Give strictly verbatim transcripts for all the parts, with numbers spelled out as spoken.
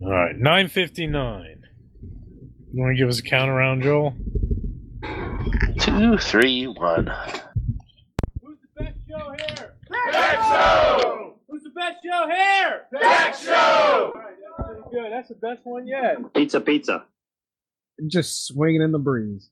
All right, nine fifty-nine. You want to give us a count around, Joel? Two, three, one. Who's the best show here? Deck Show! Who's the best show here? Deck Show! All right, that's pretty good. That's the best one yet. Pizza, pizza. Just swinging in the breeze.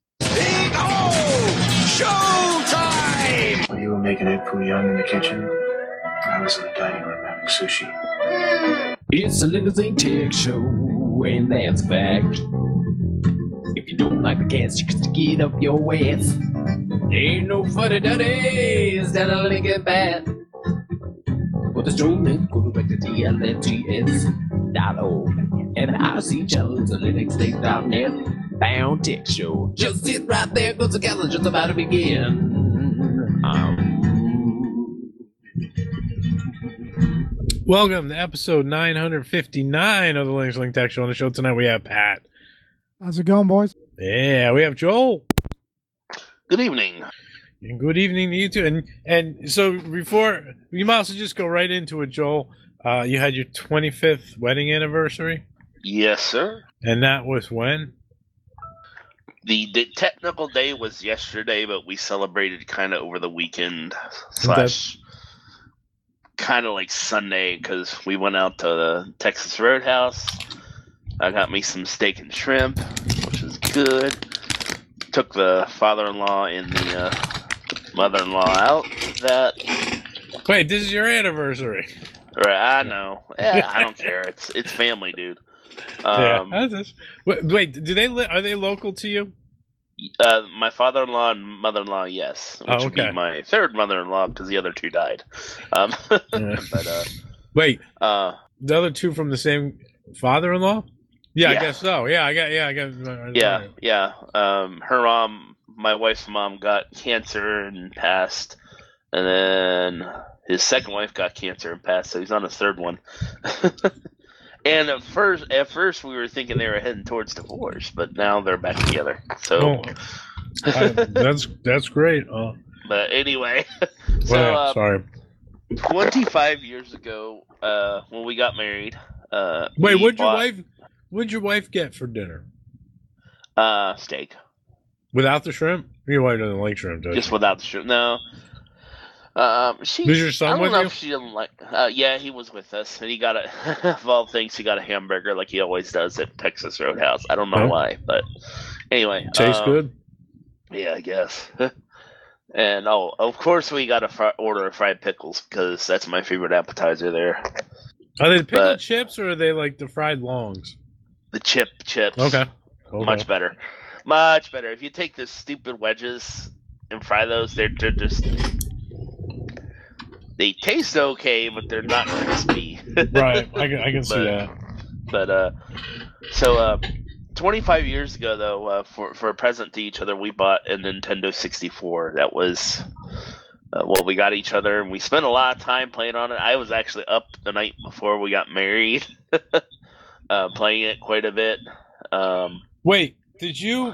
Showtime! While you were making Ed Poo Young in the kitchen, I was in the dining room having sushi. It's a limousine tech show, and that's a fact. If you don't like the cast, you can stick it up your ass. Ain't no funny daddies that are linking bad. But the strolling, go back to T L N G S dot org and I C channels at Linux State dot net. Bound Tech Show. Just sit right there, cause the calendar just about to begin. Um, Welcome to episode nine fifty-nine of the Linux Link Tech Show. On the show tonight, we have Pat. How's it going, boys? Yeah, we have Joel. Good evening. And good evening to you too. And and so before, you might also just go right into it, Joel. Uh, you had your twenty-fifth wedding anniversary, Yes, sir. and that was when? The, the technical day was yesterday, but we celebrated kind of over the weekend slash kind of like Sunday because we went out to the Texas Roadhouse. I got me some steak and shrimp, which is good. Took the father-in-law and the uh, mother-in-law out. That Wait, this is your anniversary. right? I know. Yeah, I don't care. It's it's family, dude. Yeah. Um, How's this? Wait, wait, do they li- are they local to you? uh, my father-in-law and mother-in-law, yes, which Oh, would be okay. my third mother-in-law because the other two died. Um, Yeah. but uh, Wait, uh, the other two from the same father-in-law? Yeah, Yeah. I guess so. Yeah, I got. Yeah, I got. yeah, yeah. Um, her mom, my wife's mom, got cancer and passed, and then his second wife got cancer and passed. So he's on his third one. And at first, at first, we were thinking they were heading towards divorce, but now they're back together. So, Oh, I, that's that's great. Uh, but anyway, so well, uh, sorry. twenty-five years ago, uh, when we got married, uh, Wait, we what'd your bought, wife? What'd your wife get for dinner? Uh, steak, Without the shrimp? Your wife doesn't like shrimp, does just she? without the shrimp. No. Um, she. Was your I son don't with know you? if she didn't like. Uh, yeah, he was with us, and he got a. Of all things, he got a hamburger like he always does at Texas Roadhouse. I don't know Huh? why, but anyway, Tastes um, good. Yeah, I guess. And oh, of course, we got a fr- order of fried pickles because that's my favorite appetizer there. Are they the pickled but- chips or are they like the fried longs? The chip chips. Okay. okay. Much better. Much better. If you take the stupid wedges and fry those, they're, they're just. They taste okay, but they're not crispy. Right. I can, I can see But- that. But, uh. So, uh. twenty-five years ago, though, uh, for, for a present to each other, we bought a Nintendo sixty-four. That was. Uh, well, we got each other, and we spent a lot of time playing on it. I was actually up the night before we got married, uh, playing it quite a bit. Um, Wait, did you?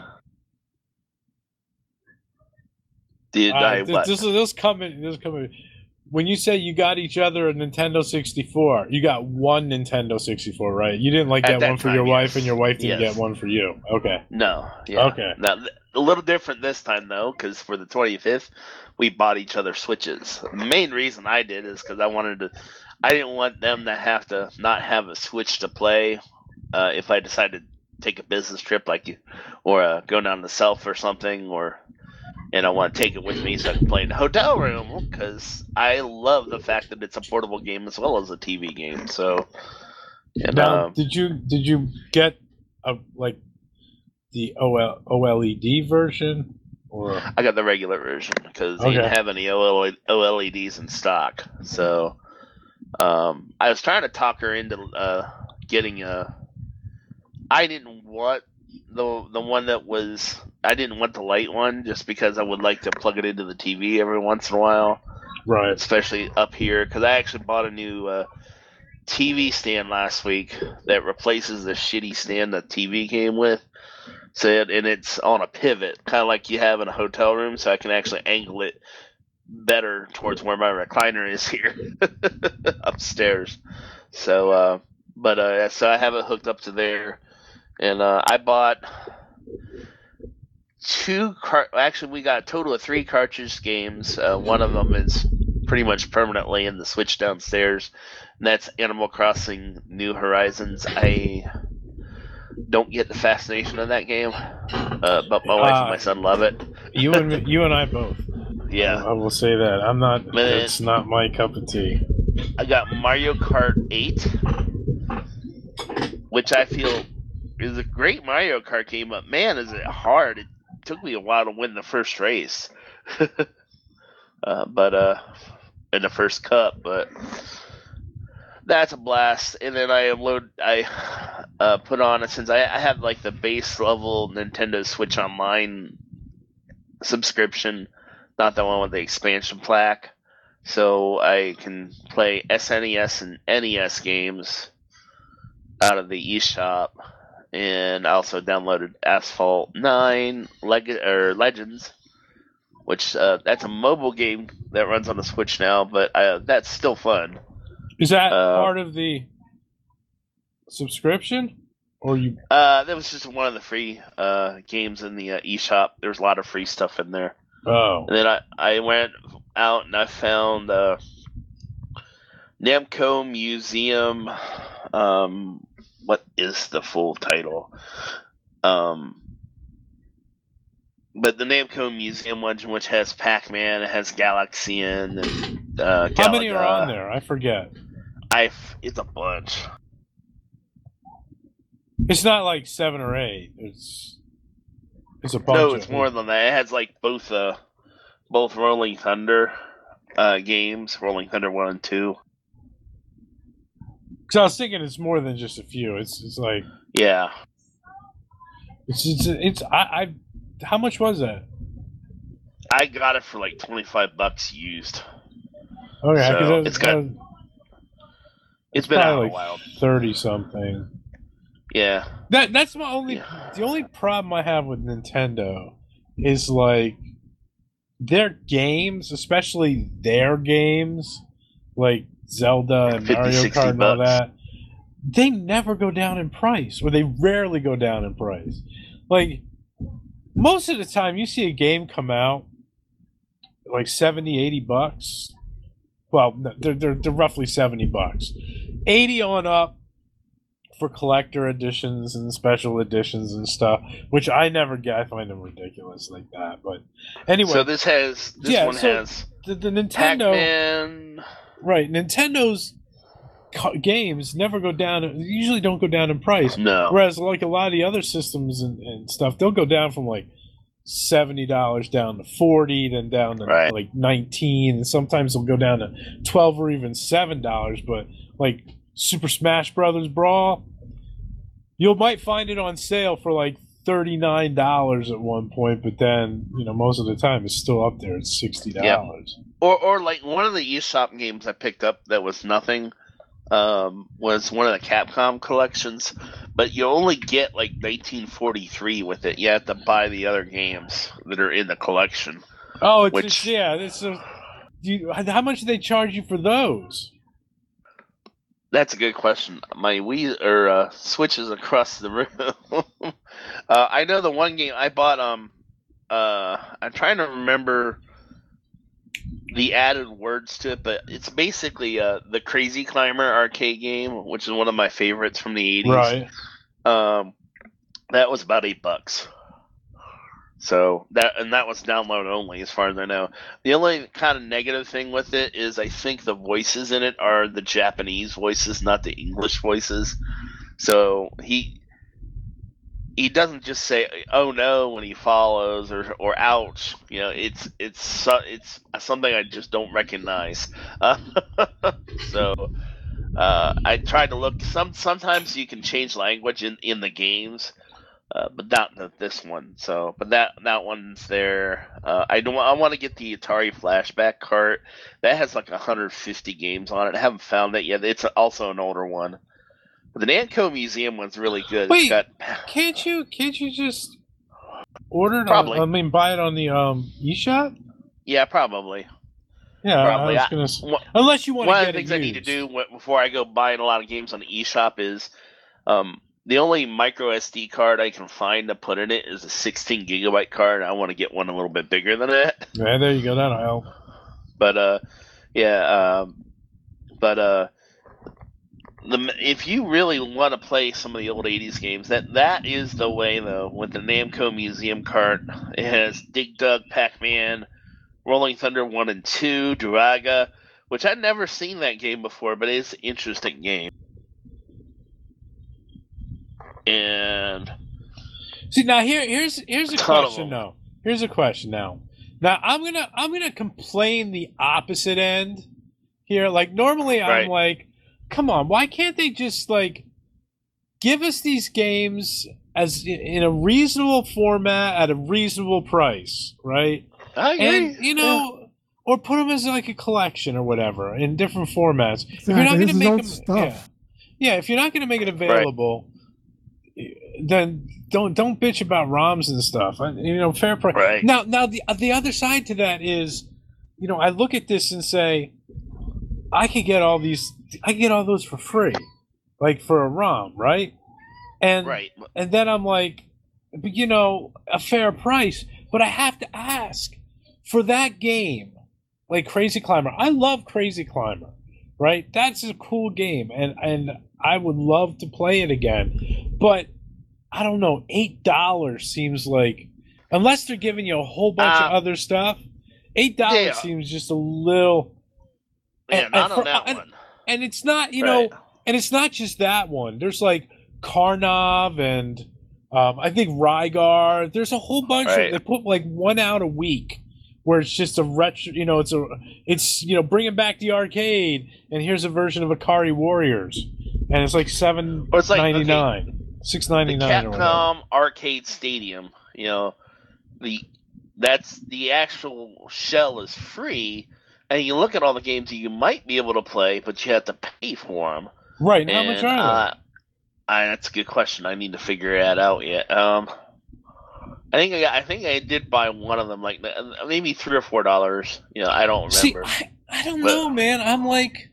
did Uh, I this, what? this is this coming. This coming. When you say you got each other a Nintendo sixty-four, you got one Nintendo sixty-four, right? You didn't like At get that one for time, your wife, yes. and your wife didn't Yes. get one for you. Okay. No. Yeah. Okay. Now, th- a little different this time, though, because for the twenty-fifth, we bought each other Switches. The main reason I did is because I wanted to. I didn't want them to have to not have a Switch to play uh, if I decided to take a business trip, like you, or uh, go down to Self or something, or and I want to take it with me so I can play in the hotel room because I love the fact that it's a portable game as well as a T V game. So, and, Now, um, did you did you get a like the O L, OLED version or? I got the regular version because they Okay. didn't have any O L E Ds in stock. So um, I was trying to talk her into uh, getting a. I didn't want the the one that was. I didn't want the light one just because I would like to plug it into the T V every once in a while, Right. especially up here. Because I actually bought a new uh, T V stand last week that replaces the shitty stand that T V came with. So it, and it's on a pivot, kind of like you have in a hotel room, so I can actually angle it better towards where my recliner is here upstairs. So uh, but uh, so I have it hooked up to there, and uh, I bought two car. Actually, we got a total of three cartridge games. Uh, one of them is pretty much permanently in the Switch downstairs, and that's Animal Crossing: New Horizons. I don't get the fascination of that game, uh, but my wife Uh, and my son love it. You and me, you and I both. Yeah, I will say that. I'm not. Man. It's not my cup of tea. I got Mario Kart eight, which I feel is a great Mario Kart game, but man, is it hard. It took me a while to win the first race. uh, but uh, in the first cup, but that's a blast. And then I load, I uh, put on, since I, I have like the base level Nintendo Switch Online subscription, not the one with the expansion pack. So I can play S N E S and N E S games out of the eShop, and I also downloaded Asphalt nine Leg- or Legends, which uh, that's a mobile game that runs on the Switch now, but uh, that's still fun. Is that Uh, part of the subscription, or you? Uh, that was just one of the free uh, games in the uh, eShop. There's a lot of free stuff in there. Oh, And then I, I went out and I found uh, Namco Museum. Um, what is the full title? Um, but the Namco Museum one, which has Pac-Man, it has Galaxian, and uh, how many are Galaga. on there? I forget. I it's a bunch. It's not like seven or eight. It's it's a bunch. No, of it's more than that. It has like both uh both Rolling Thunder uh games, Rolling Thunder one and two. Because I was thinking it's more than just a few. It's it's like Yeah. it's it's, it's I, I how much was that? I got it for like twenty five bucks used. Okay, So, 'cause that was- it's got- that was It's been out probably a like while. thirty something. Yeah. That that's my only Yeah. the only problem I have with Nintendo is like their games, especially their games, like Zelda and fifty, Mario sixty Kart and all bucks. that, they never go down in price, or they rarely go down in price. Like most of the time you see a game come out like seventy, eighty bucks. Well, no, they're, they're, they're roughly seventy bucks. eighty on up for collector editions and special editions and stuff, which I never get. I find them ridiculous like that. But anyway, So this has this Yeah, one so has the, the Nintendo, Pac-Man. right? Nintendo's co- games never go down. Usually don't go down in price. No. Whereas like a lot of the other systems and, and stuff, they'll go down from like seventy dollars down to forty, then down to Right. like nineteen, and sometimes they'll go down to twelve or even seven dollars. But like Super Smash Brothers Brawl, you might find it on sale for like thirty-nine dollars at one point, but then you know most of the time it's still up there at sixty dollars. Or or like one of the eShop games I picked up that was nothing. Um, was one of the Capcom collections, but you only get like nineteen forty-three with it. You have to buy the other games that are in the collection. Oh, it's, Which- it's yeah. It's a, do you, how much do they charge you for those? That's a good question. My Wii or uh, Switch is across the room. uh, I know the one game I bought. Um, uh, I'm trying to remember the added words to it, but it's basically uh, the Crazy Climber arcade game, which is one of my favorites from the eighties. Right. Um, that was about eight bucks. So that and that was download only, as far as I know. The only kind of negative thing with it is I think the voices in it are the Japanese voices, not the English voices. So he he doesn't just say "oh no" when he follows or or "ouch." You know, it's it's so- it's something I just don't recognize. Uh, so uh, I tried to look. Some sometimes you can change language in in the games. Uh, but not the, this one. So, but that that one's there. Uh, I don't. I want to get the Atari Flashback cart. That has like one hundred fifty games on it. I haven't found it yet. It's also an older one. But the Namco Museum one's really good. Wait. It's got, Can't you? Can't you just order it? Probably. On, I mean, buy it on the um eShop. yeah, probably. Yeah, Probably. I was I- gonna. s- one- Unless you want One to of get the things it I need to used. do wh- before I go buying a lot of games on the eShop is um, the only micro S D card I can find to put in it is a sixteen gigabyte card. I want to get one a little bit bigger than that. Yeah, there you go. That'll help. But uh, yeah, um, but uh, the if you really want to play some of the old eighties games, that that is the way though. With the Namco Museum cart, it has Dig Dug, Pac-Man, Rolling Thunder one and two, Duraga, which I'd never seen that game before, but it's an interesting game. And See now here here's here's a Ton of question them. now. Here's a question now. Now I'm gonna I'm gonna complain the opposite end here. Like normally I'm Right. like, come on, why can't they just like give us these games as in a reasonable format at a reasonable price, right? I agree. And you know, or put them as like a collection or whatever in different formats. If you're Exactly. not going This to is make old them, stuff. yeah, yeah, if you're not going to make it available, then don't don't bitch about ROMs and stuff. I- You know, fair price. Right. Now, now the the other side to that is, you know, I look at this and say, I could get all these, I could get all those for free, like for a ROM, right? And Right. and then I'm like, but, you know, a fair price. But I have to ask for that game, like Crazy Climber. I love Crazy Climber, right? That's a cool game, and and I would love to play it again. But I don't know, eight dollars seems like, unless they're giving you a whole bunch of Uh, other stuff, eight dollars yeah. seems just a little. Yeah, and- not and on for- that and- one. And it's not, you Right. know, and it's not just that one. There's like Karnov and um, I think Rygar. There's a whole bunch Right. of. They put like one out a week, where it's just a retro. You know, it's a. It's you know bringing back the arcade, and here's a version of Akari Warriors, and it's like seven Or it's like, ninety nine, six The ninety nine or whatever. Capcom Arcade Stadium, you know, the that's the actual shell is free, and you look at all the games that you might be able to play, but you have to pay for them. Right? And how much And, are they? uh, I, that's a good question. I need to figure that out yet. Um, I think I, got, I think I did buy one of them, like uh, maybe three or four dollars. You know, I don't See, remember. I, I don't But- know, man. I'm like,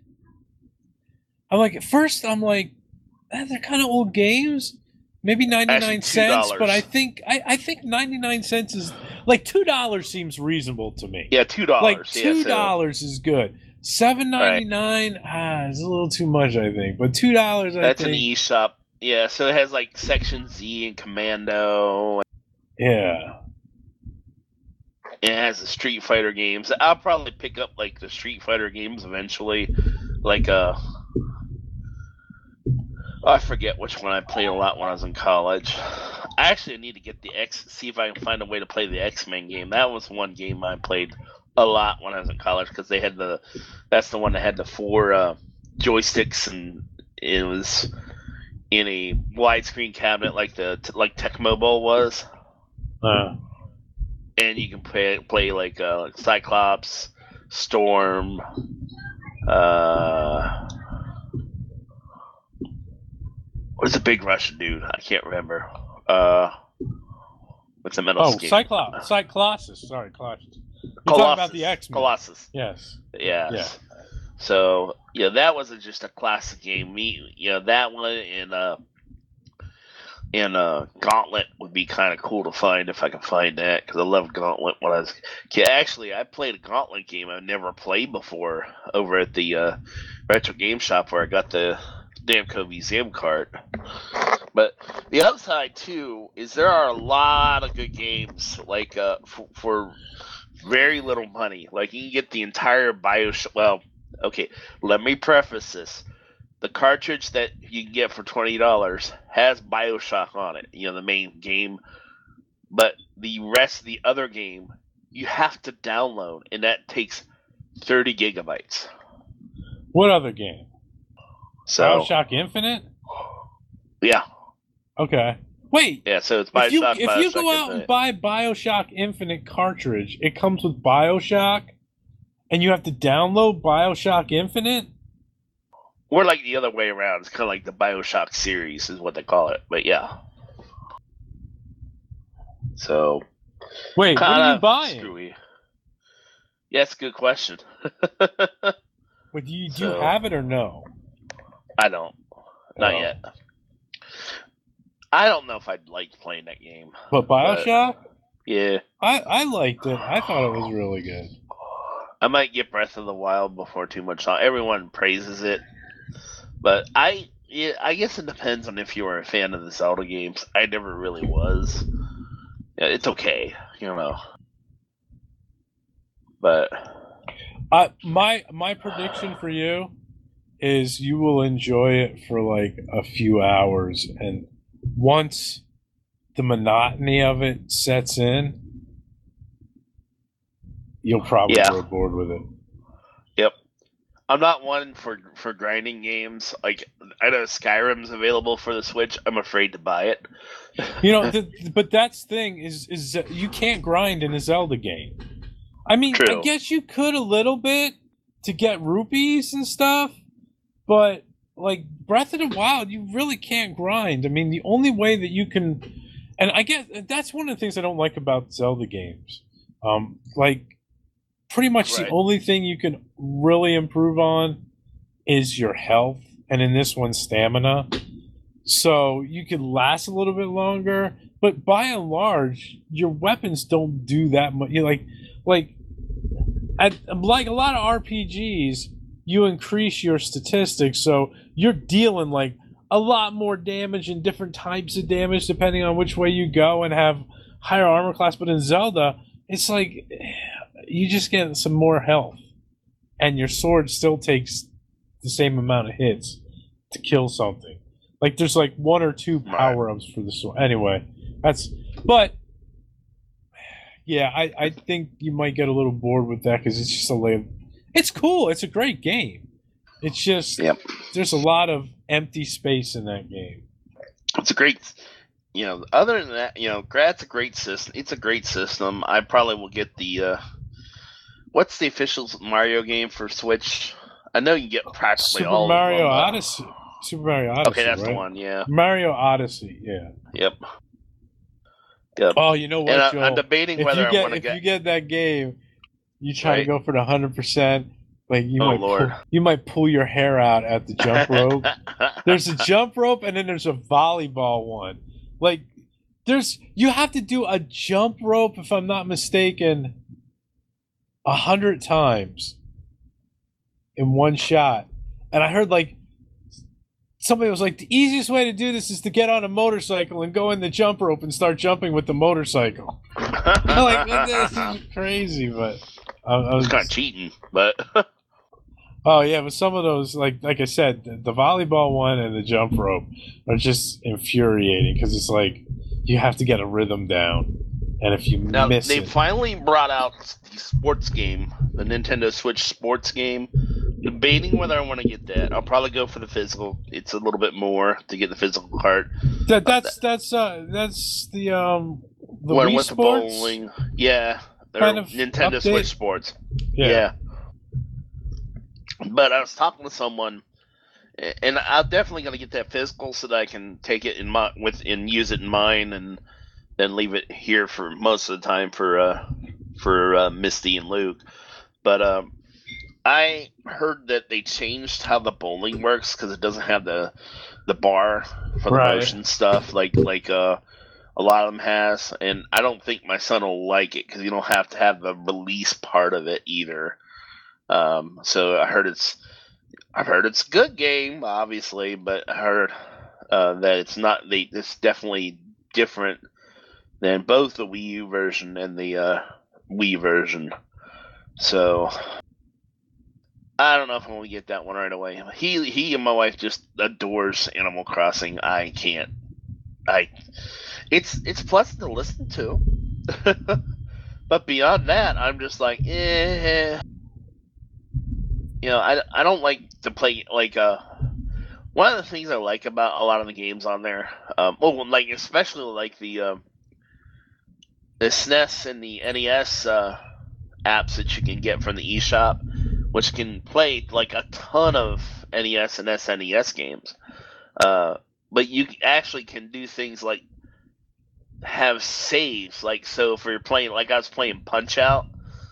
I'm like, at first, I'm like, ah, they're kind of old games. Maybe ninety nine cents, but I think I, I think ninety nine cents is like two dollars seems reasonable to me. yeah, two dollars. like yeah, two so- dollars is good. Seven ninety nine, ah, is a little too much, I think. But two dollars, I That's an think. eShop. Yeah, so it has like Section Z and Commando. Yeah. It has the Street Fighter games. I'll probably pick up like the Street Fighter games eventually. Like uh I forget which one I played a lot when I was in college. I actually need to get the X see if I can find a way to play the X-Men game. That was one game I played a lot when I was in college because they had the that's the one that had the four uh, joysticks and it was in a widescreen cabinet like the like Tecmo Bowl was. Uh, And you can play play like uh, like Cyclops, Storm, uh, what's the big Russian dude? I can't remember. Uh, what's the metal oh, skin? Cyclops. Cyclossus. Sorry, Colossus. You're Colossus. talking about the X Men. Colossus. Yes. Yes. Yeah. So yeah, that was just a classic game. Me, you know, that one and uh, and uh, Gauntlet would be kind of cool to find if I can find that because I loved Gauntlet when I was kid. Actually, I played a Gauntlet game I've never played before over at the uh, Retro Game Shop where I got the Namco Museum card. But the other side too is there are a lot of good games like uh, for, for very little money. Like you can get the entire BioShock. Well, okay, let me preface this. The cartridge that you can get for twenty dollars has BioShock on it, you know, the main game. But the rest of the other game, you have to download, and that takes thirty gigabytes. What other game? So, Bioshock Infinite? yeah. Okay. Wait. Yeah, so it's If you, BioShock, if you BioShock go out and Infinite. buy Bioshock Infinite cartridge, it comes with Bioshock, and you have to download Bioshock Infinite? Or like the other way around. It's kind of like the BioShock series is what they call it. But yeah. So, Wait, what are you kind of buying? screwy. Yeah, that's a good question. Would you do So- you have it or no? I don't. Not Oh. yet. I don't know if I'd like playing that game. But Bioshock, Yeah. I I liked it. I thought it was really good. I might get Breath of the Wild before too much time. Everyone praises it. But I yeah, I guess it depends on if you were a fan of the Zelda games. I never really was. Yeah, it's okay, you know. But Uh, my my prediction for you is you will enjoy it for like a few hours, and once the monotony of it sets in, you'll probably Yeah. grow bored with it. Yep. I'm not one for for grinding games. Like I know Skyrim's available for the Switch. I'm afraid to buy it. You know, the, but that's the thing is is that you can't grind in a Zelda game. I mean, I True. guess you could a little bit to get rupees and stuff, but like Breath of the Wild, you really can't grind. I mean, the only way that you can, and I guess that's one of the things I don't like about Zelda games. Um, like, pretty much Right. the only thing you can really improve on is your health, and in this one, stamina. So you can last a little bit longer, but by and large, your weapons don't do that much. You know, like, like, at, like a lot of R P Gs, you increase your statistics, so you're dealing like a lot more damage and different types of damage depending on which way you go, and have higher armor class. But in Zelda, it's like you just get some more health, and your sword still takes the same amount of hits to kill something. Like there's like one or two power ups for the sword. Anyway, that's but yeah, I, I think you might get a little bored with that because it's just a lame. It's cool. It's a great game. It's just Yep. there's a lot of empty space in that game. It's a great, you know. Other than that, you know, Grad's a great system. It's a great system. I probably will get the. Uh, what's the official Mario game for Switch? I know you get practically Super all Mario of them. but- Odyssey. Super Mario Odyssey. Okay, that's right? the one. Yeah. Mario Odyssey. Yeah. Yep. Yep. Oh, you know what, and I, Joel? I'm debating if whether you I get want to if get. you get that game, you try to Right. go for the hundred percent. Like you Oh, might Lord. Pull, you might pull your hair out at the jump rope. There's a jump rope and then there's a volleyball one. Like there's you have to do a jump rope, if I'm not mistaken, a hundred times in one shot. And I heard like somebody was like, the easiest way to do this is to get on a motorcycle and go in the jump rope and start jumping with the motorcycle. I'm like, this is crazy, but I, I was It's kind of cheating, but oh yeah, but some of those, like like I said, the, the volleyball one and the jump rope are just infuriating because it's like you have to get a rhythm down, and if you now miss they it, finally brought out the sports game, the Nintendo Switch sports game. Debating whether I want to get that. I'll probably go for the physical. It's a little bit more to get the physical part. that that's that's uh that's the um the One Wii with the Sports. bowling. Yeah, they're Kind of Nintendo update. Switch Sports. Yeah. Yeah. But I was talking to someone, and I'm definitely going to get that physical so that I can take it in my with and use it in mine, and then leave it here for most of the time for uh for uh, Misty and Luke. But um, I heard that they changed how the bowling works because it doesn't have the the bar for the Right. motion stuff like like uh a lot of them has, and I don't think my son will like it because you don't have to have the release part of it either. Um, so I heard it's, I've heard it's a good game, obviously, but I heard uh, that it's not. They it's definitely different than both the Wii U version and the uh, Wii version. So I don't know if I'm gonna get that one right away. He he and my wife just adores Animal Crossing. I can't. I it's it's pleasant to listen to, but beyond that, I'm just like, eh. You know, I, I don't like to play like uh. One of the things I like about a lot of the games on there, um, well, like especially like the um, the S N E S and the N E S uh, apps that you can get from the eShop, which can play like a ton of N E S and S N E S games. Uh, but you actually can do things like have saves. Like, so if you're playing, like I was playing Punch Out,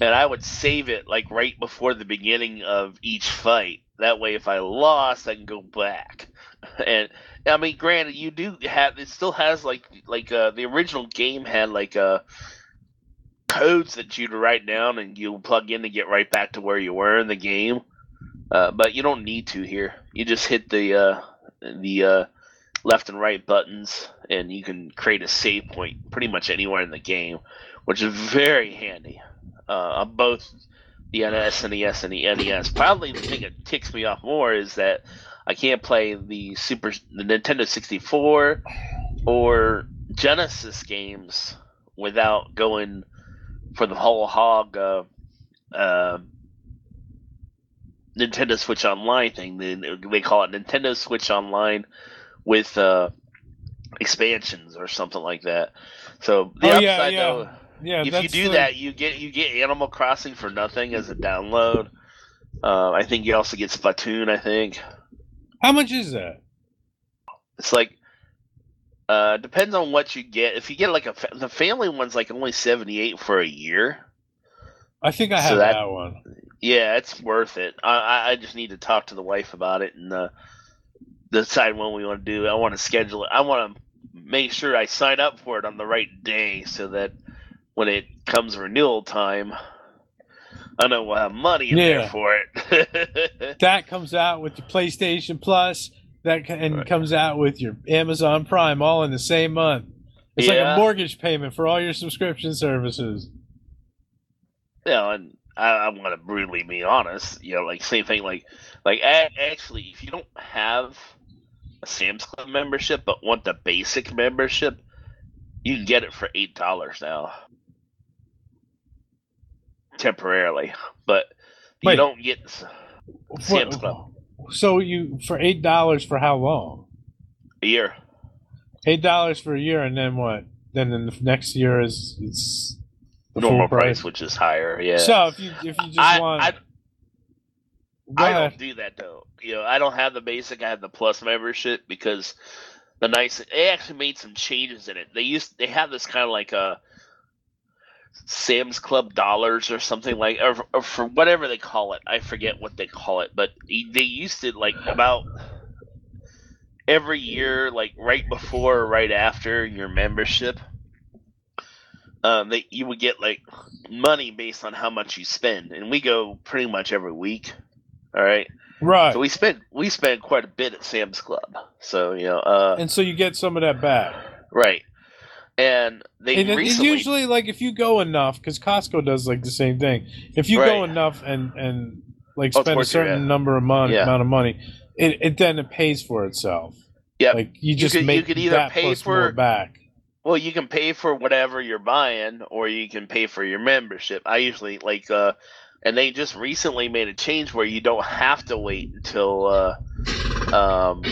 and I would save it like right before the beginning of each fight. That way, if I lost, I can go back. And I mean, granted, you do have it still has like like uh, the original game had like uh, codes that you'd write down and you plug in to get right back to where you were in the game. Uh, but you don't need to here. You just hit the uh, the uh, left and right buttons, and you can create a save point pretty much anywhere in the game, which is very handy uh, on both the S N E S and the N E S. Probably the thing that ticks me off more is that I can't play the Super, the Nintendo sixty-four or Genesis games without going for the whole hog uh, uh, Nintendo Switch Online thing. They, they call it Nintendo Switch Online with uh, expansions or something like that. So the Oh, upside yeah, yeah. though. Yeah, If you that's do the- that, you get you get Animal Crossing for nothing as a download. Uh, I think you also get Splatoon. I think How much is that? it's like uh, depends on what you get. If you get like a fa- the family one's like only seventy eight for a year. I think I So have that- that one. Yeah, it's worth it. I I- I just need to talk to the wife about it and uh, decide when we want to do it. I want to schedule it. I want to make sure I sign up for it on the right day so that when it comes renewal time, I know we'll have money in Yeah. there for it. That comes out with your PlayStation Plus. That ca- and Right. comes out with your Amazon Prime all in the same month. It's like Yeah. a mortgage payment for all your subscription services. You know, and I, I want to brutally be honest. You know, like same thing. Like, like a- actually, if you don't have a Sam's Club membership but want the basic membership, you can get it for eight dollars now, temporarily. But you Wait. don't get Sam's Club So you for eight dollars for how long? a year. Eight dollars for a year, and then what? Then in the next year is it's the Normal full price, which is higher. Yeah. So if you if you just I, want, I, go I ahead. don't do that though. You know, I don't have the basic. I have the plus membership because the nice. They actually made some changes in it. They used they have this kind of like a Sam's Club dollars or something like, or, or for whatever they call it. I forget what they call it, but they used it like about every year, like right before or right after your membership. Um, they you would get like money based on how much you spend, and we go pretty much every week. All right. Right. So we spend we spend quite a bit at Sam's Club. So you know, uh, And so you get some of that back. right. And they And it- it's recently, usually like if you go enough, because Costco does like the same thing. If you go Right. enough and and like Oh, spend a towards your- certain yeah. number of money Yeah. amount of money, it, it then it pays for itself. Yep. Like you You just could- you make could either that pay plus for- more back. well, you can pay for whatever you're buying, or you can pay for your membership. I usually like, uh, and they just recently made a change where you don't have to wait until, uh, um,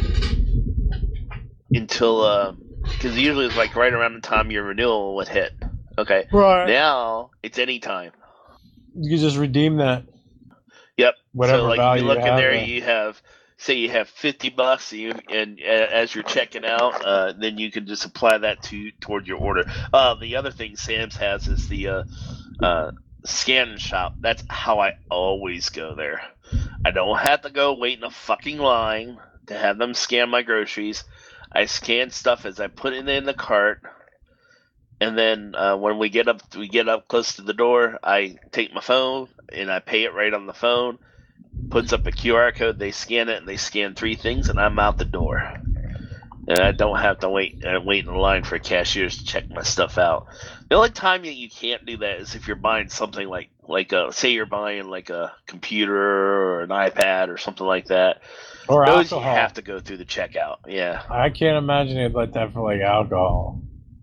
until, uh, because usually it's like right around the time your renewal would hit. Okay. Right. Now it's any time. You can just redeem that. Yep. Whatever so like value you look you in have there, there. you have say you have fifty bucks, and, you, and uh, as you're checking out, uh, then you can just apply that to toward your order. Uh, the other thing Sam's has is the uh, uh, scan and shop. That's how I always go there. I don't have to go wait in a fucking line to have them scan my groceries. I scan stuff as I put it in the cart. And then uh, when we get up, we get up close to the door. I take my phone and I pay it right on the phone. Puts up a Q R code. They scan it and they scan three things, and I'm out the door. And I don't have to wait uh, wait in line for cashiers to check my stuff out. The only time that you can't do that is if you're buying something like like a, say you're buying like a computer or an iPad or something like that. Or Those alcohol. you have to go through the checkout. Yeah. I can't imagine it like that for like alcohol.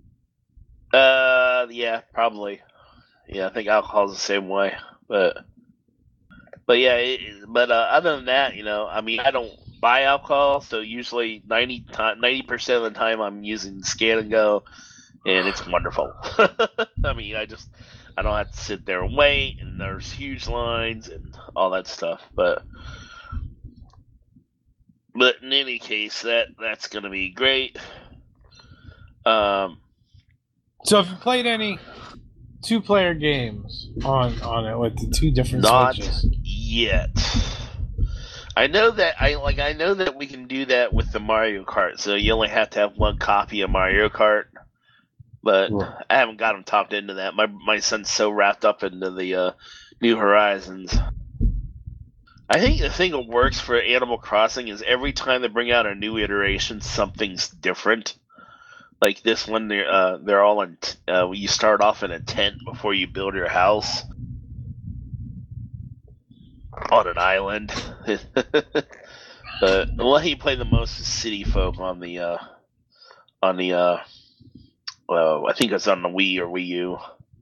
Uh, yeah, probably. Yeah, I think alcohol's the same way, but but yeah, it, but uh, other than that, you know, I mean, I don't buy alcohol, so usually ninety percent of the time I'm using Scan and Go, and it's wonderful. I mean, I just I don't have to sit there and wait, and there's huge lines and all that stuff, but. But in any case, that that's gonna be great. Um, So if you played any two player games on on it with the two different Not switches? yet. I know that I like. I know that we can do that with the Mario Kart. So you only have to have one copy of Mario Kart. But Right. I haven't got him talked into that. My my son's so wrapped up into the uh, New Horizons. I think the thing that works for Animal Crossing is every time they bring out a new iteration, something's different. Like this one, they're uh, they're all in. T- uh, you start off in a tent before you build your house on an island. But the one he played the most is City Folk on the uh, on the. Uh, well, I think it's on the Wii or Wii U.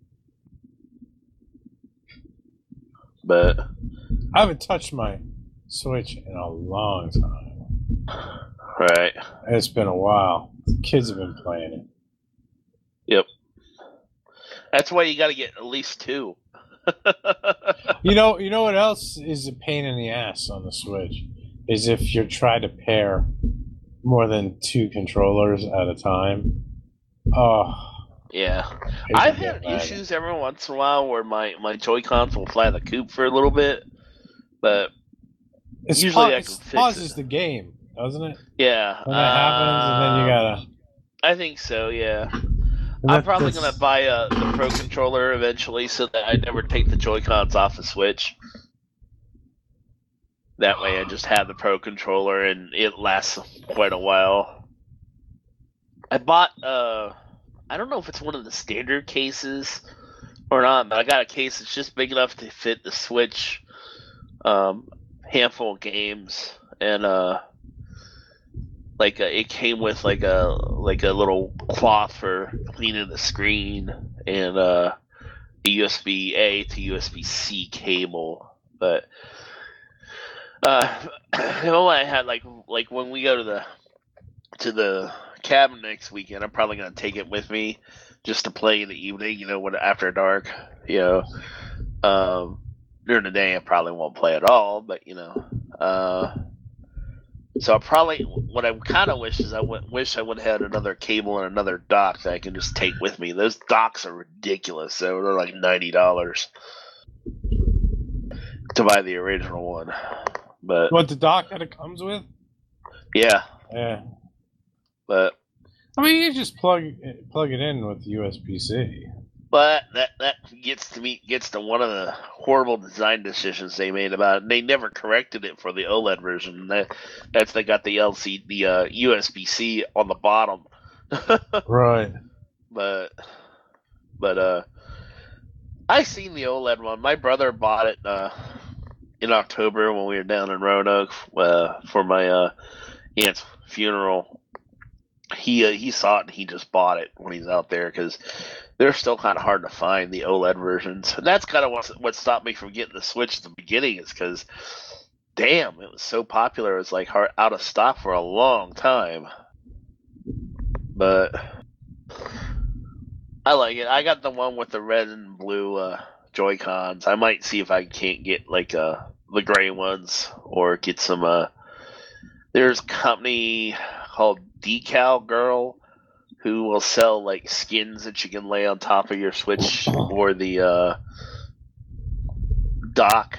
But I haven't touched my Switch in a long time. right, It's been a while. The kids have been playing it. yep. That's why you got to get at least two. You know, you know what else is a pain in the ass on the Switch is if you're trying to pair more than two controllers at a time. Oh, Yeah, it I've can had get bad. issues every once in a while where my, my Joy Cons will fly the coop for a little bit, but It's usually pa- I it can fix pauses it. the game, doesn't it? yeah, When that happens, and then you uh, gotta. I think so. Yeah, and I'm that- probably that's- gonna buy uh, the Pro controller eventually, so that I never take the Joy Cons off the Switch. That way, I just have the Pro controller, and it lasts quite a while. I bought uh, I don't know if it's one of the standard cases or not, but I got a case that's just big enough to fit the Switch, um, handful of games, and uh, like uh, it came with like a like a little cloth for cleaning the screen, and uh, a U S B A to U S B C cable, but. Uh, you know, I had like like when we go to the to the cabin next weekend, I'm probably gonna take it with me just to play in the evening. You know, when after dark. You know, um, during the day I probably won't play at all. But you know, uh, so I probably what I kind of wish is I w- wish I would have had another cable and another dock that I can just take with me. Those docks are ridiculous. So they're like ninety dollars to buy the original one. But What the dock that it comes with? yeah, Yeah. but I mean, you just plug it, plug it in with U S B C. but that that gets to me gets to one of the horrible design decisions they made about it. They never corrected it for the OLED version. That that's they got the L C the uh, U S B C on the bottom. Right. but but uh, I seen the OLED one. My brother bought it uh, in October when we were down in Roanoke uh, for my uh, aunt's funeral. He uh, he saw it and he just bought it when he's out there because they're still kind of hard to find, the OLED versions. And that's kind of what what stopped me from getting the Switch at the beginning, is because damn, it was so popular. It was like hard, out of stock for a long time. But I like it. I got the one with the red and blue uh, Joy Cons. I might see if I can't get like uh, the gray ones or get some. Uh, there's a company called Decal Girl who will sell like skins that you can lay on top of your Switch or the uh, dock.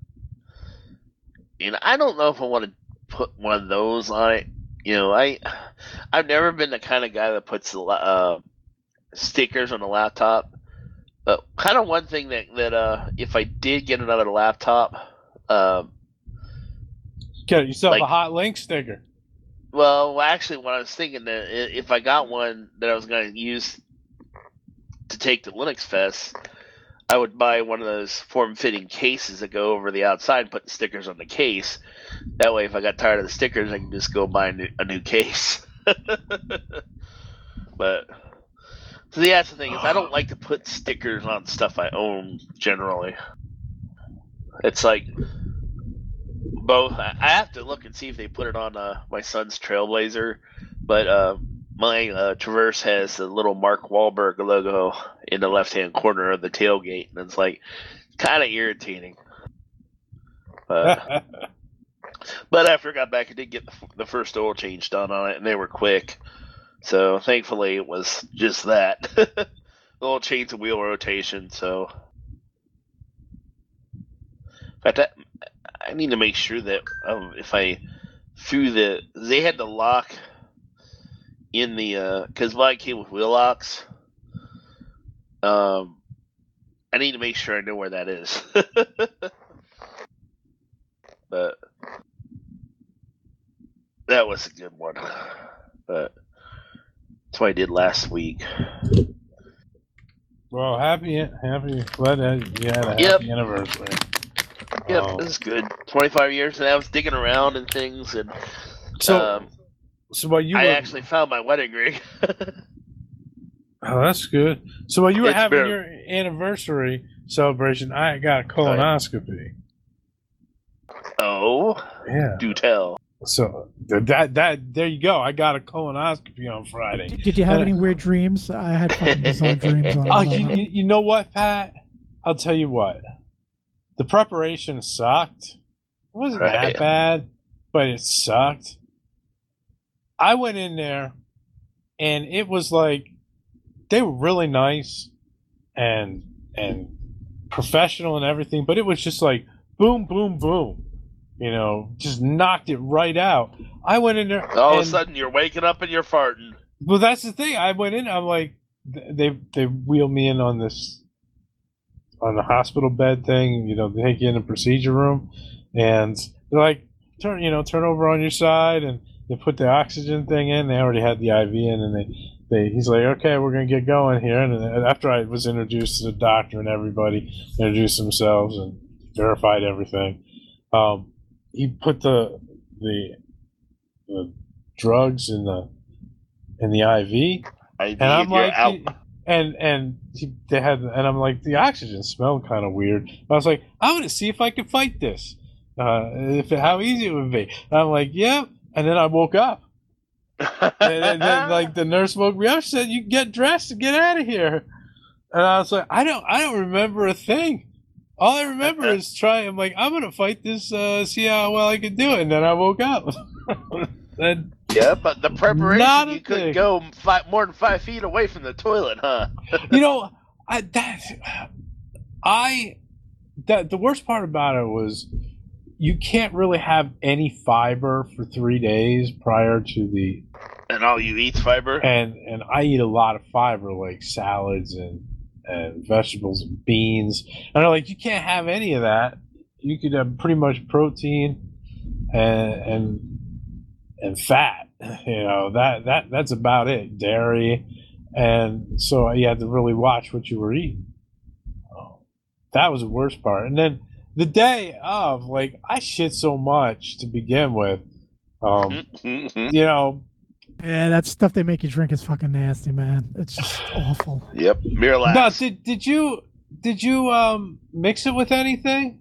And I don't know if I want to put one of those on it. You know, I I've never been the kind of guy that puts uh, stickers on a laptop. But kind of one thing that that uh, if I did get another laptop, um, Get yourself Like- a hot link sticker. well, actually, what I was thinking that i- if I got one that I was going to use to take to Linux Fest, I would buy one of those form-fitting cases that go over the outside and put the stickers on the case. That way, if I got tired of the stickers, I can just go buy a new, a new case. But so the that's the thing is, I don't like to put stickers on stuff I own generally. It's like both. I I have to look and see if they put it on uh, my son's Trailblazer, but uh, my uh, Traverse has the little Mark Wahlberg logo in the left-hand corner of the tailgate, and it's like kind of irritating. But but after I got back, I did get the, the first oil change done on it, and they were quick. So thankfully, it was just that. little chains and wheel rotation. So, in fact, I, I need to make sure that um, if I threw the, they had the lock in the because uh, mine came with wheel locks. Um, I need to make sure I know where that is. But that was a good one. But that's what I did last week. Well, happy, happy, glad that you had a Yep. happy anniversary. Yep, Um, this is good. twenty-five years, and I was digging around and things, and so, um, so while you I were, actually found my wedding ring. oh, that's good. So while you were It's having very- your anniversary celebration, I got a colonoscopy. Oh, Yeah. do tell. So that that there you go. I got a colonoscopy on Friday. Did you have Uh, any weird dreams? I had fucking bizarre dreams. On Oh, it. you, you, you know what, Pat? I'll tell you what. The preparation sucked. It wasn't Right. that bad, but it sucked. I went in there, and it was like they were really nice and and professional and everything, but it was just like boom, boom, boom. You know, just knocked it right out. I went in there. All of a and- sudden, you're waking up and you're farting. Well, that's the thing. I went in. I'm like, they they wheeled me in on this on the hospital bed thing. You know, they take you in the procedure room, and they're like, turn you know, turn over on your side, and they put the oxygen thing in. They already had the I V in, and they they he's like, okay, we're gonna get going here. And then after I was introduced to the doctor and everybody introduced themselves and verified everything, um, he put the the the drugs in the in the I V, I and I'm you're like, out. and and he, they had, and I'm like, the oxygen smelled kind of weird. I was like, I'm gonna see if I can fight this, uh, if how easy it would be. And I'm like, yeah, and then I woke up, and, and then like the nurse woke me up, said, "You get dressed and get out of here," and I was like, I don't, I don't remember a thing. All I remember is trying. I'm like, I'm gonna fight this, uh, see how well I can do it, and then I woke up. Then Yeah, but the preparation, Not a you couldn't thing. go five, more than five feet away from the toilet, huh? you know, I that I that the worst part about it was you can't really have any fiber for three days prior to the And all you eat's fiber. and and I eat a lot of fiber like salads and and vegetables and beans. And I'm like, you can't have any of that. You could have pretty much protein and and and fat. You know, that that that's about it. Dairy. And so you had to really watch what you were eating. Oh, that was the worst part. And then the day of, like, I shit so much to begin with. Um, Mhm. you know, Yeah, that stuff they make you drink is fucking nasty, man. It's just awful. Yep, Miralax. no, did did you did you um mix it with anything,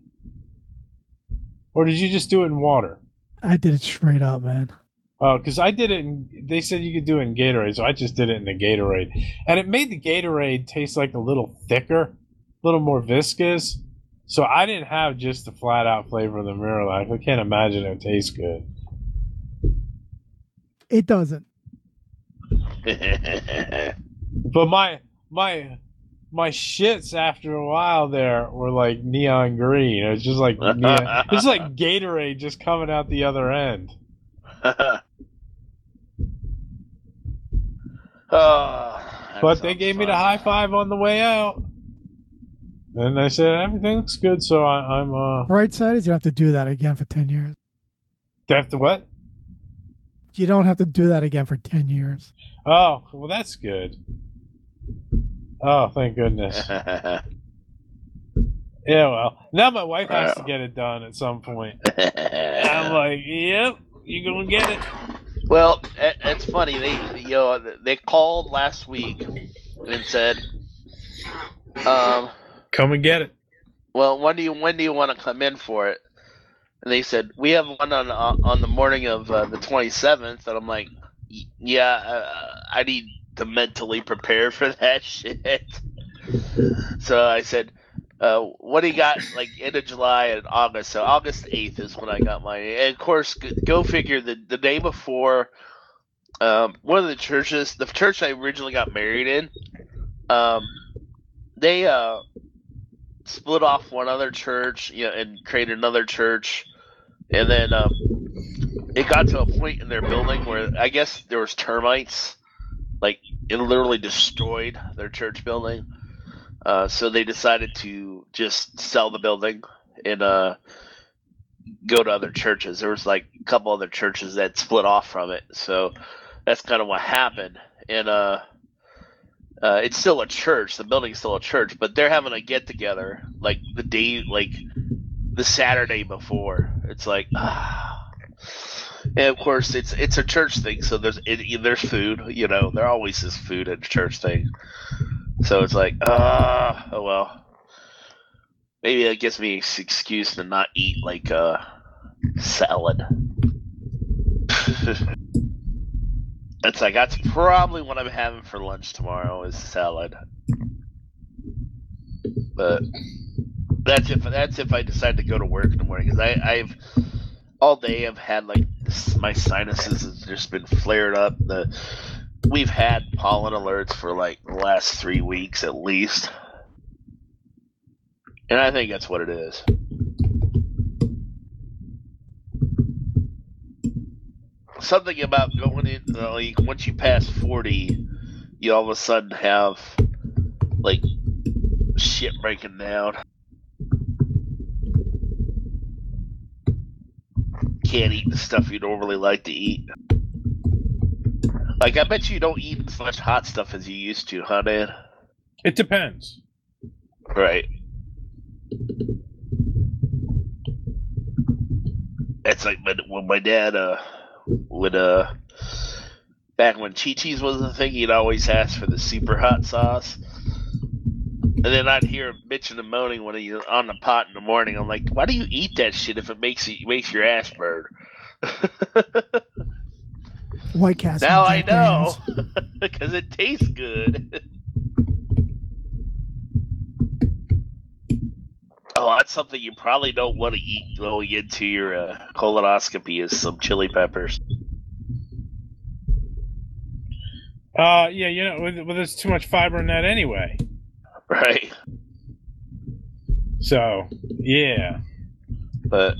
or did you just do it in water? I did it straight up, man. Oh, because I did it. In, they said you could do it in Gatorade, so I just did it in the Gatorade, and it made the Gatorade taste like a little thicker, a little more viscous. So I didn't have just the flat out flavor of the Miralax. I can't imagine it tastes good. It doesn't. But my my my shits after a while there were like neon green. It was just like neon, it's like Gatorade just coming out the other end. Oh, But they gave me the high five on the way out, and I said everything looks good. So I, I'm uh. Right side is you don't have to do that again for ten years. Do I have to what? You don't have to do that again for ten years. Oh, well, that's good. Oh, thank goodness. Yeah, well, now my wife has to get it done at some point. And I'm like, yep, you're gonna get it. Well, it- it's funny. They, you know, they called last week and said, um, Come and get it. "Well, when do you when do you want to come in for it?" And they said, "We have one on uh, on the morning of uh, the twenty-seventh." And I'm like, "Y- "Yeah, uh, I need to mentally prepare for that shit." So I said, uh, "What do you got? Like end of July and August?" So August eighth is when I got mine. And of course, g- go figure. The the day before, um, one of the churches, the church I originally got married in, um, they uh split off one other church, you know, and created another church, and then um, it got to a point in their building where I guess there was termites, like it literally destroyed their church building. Uh, so they decided to just sell the building and uh, go to other churches. There was like a couple other churches that split off from it, so that's kind of what happened. And uh, uh, it's still a church. The building's still a church, but they're having a get together like the day, like the Saturday before. It's like, ah. And of course, it's it's a church thing, so there's it, there's food. You know, there always is food at a church thing. So it's like, ah, uh, oh well. Maybe that gives me an excuse to not eat like uh, salad. That's like that's probably what I'm having for lunch tomorrow is salad. But that's if that's if I decide to go to work in the morning, because I I've all day I've had like this, my sinuses has just been flared up. The we've had pollen alerts for like the last three weeks at least, and I think that's what it is. Something about going in, uh, like once you pass forty, you all of a sudden have like shit breaking down. Can't eat the stuff you normally like to eat. Like, I bet you don't eat as much hot stuff as you used to, huh, man? It depends. Right. It's like when, when my dad, uh, would, uh, back when Chi-Chi's was the thing, he'd always ask for the super hot sauce. And then I'd hear him bitching and moaning when he's on the pot in the morning. I'm like, why do you eat that shit if it makes it makes your ass burn? White Castle. Now I know, because it tastes good. Oh, that's something you probably don't want to eat going into your uh, colonoscopy is some chili peppers. Uh, yeah, you know, well, there's too much fiber in that anyway. Right. So, yeah. But,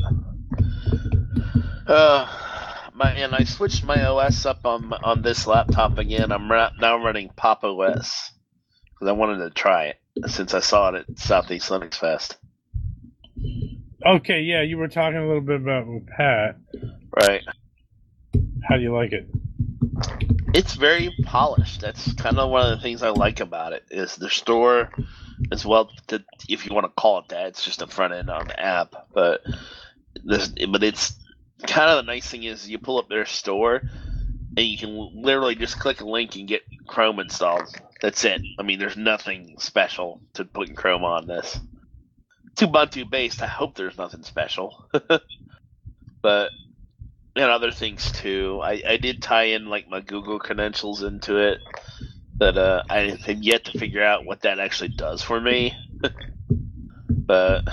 uh, my and I switched my O S up on on this laptop again. I'm ra- now running Pop O S because I wanted to try it since I saw it at Southeast Linux Fest. Okay, yeah, you were talking a little bit about with Pat. Right. How do you like it? It's very polished. That's kind of one of the things I like about it is the store as well. To, if you want to call it that, it's just a front end on the app. But this, but it's kind of the nice thing is you pull up their store and you can literally just click a link and get Chrome installed. That's it. I mean, there's nothing special to putting Chrome on this. It's Ubuntu based. I hope there's nothing special. But and other things too. I, I did tie in like my Google credentials into it, but uh, I have yet to figure out what that actually does for me. But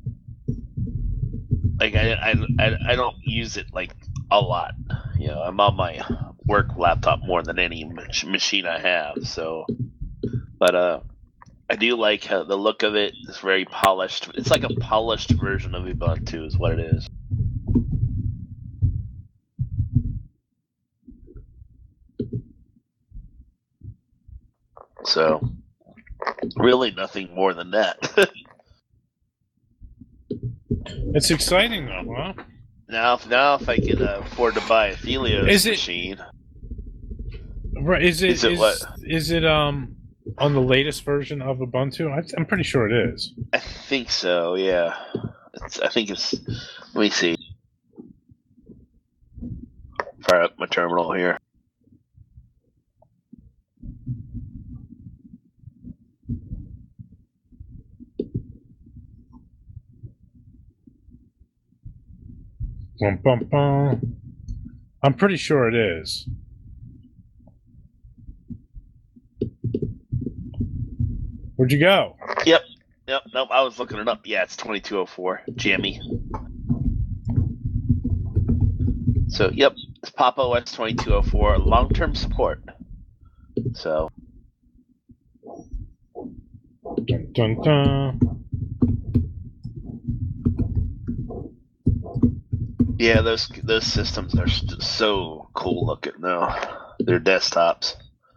like I, I I I don't use it like a lot. You know, I'm on my work laptop more than any mach- machine I have. So, but uh, I do like how the look of it. It's very polished. It's like a polished version of Ubuntu, is what it is. So, really nothing more than that. It's exciting though, huh? Now, if, now if I can uh, afford to buy a Helios Is it- machine, Right? Is it Is it is, what? is it um on the latest version of Ubuntu? I, I'm pretty sure it is. I think so. Yeah, it's, I think it's. Let me see. Fire up my terminal here. Bum, bum, bum. I'm pretty sure it is. Where'd you go? Yep. Yep. Nope. I was looking it up. Yeah, it's twenty-two oh four. Jammy. So, yep. It's Pop O S twenty-two oh four. Long-term support. So. Dun, dun, dun. Yeah, those those systems are st- so cool looking though. They're desktops.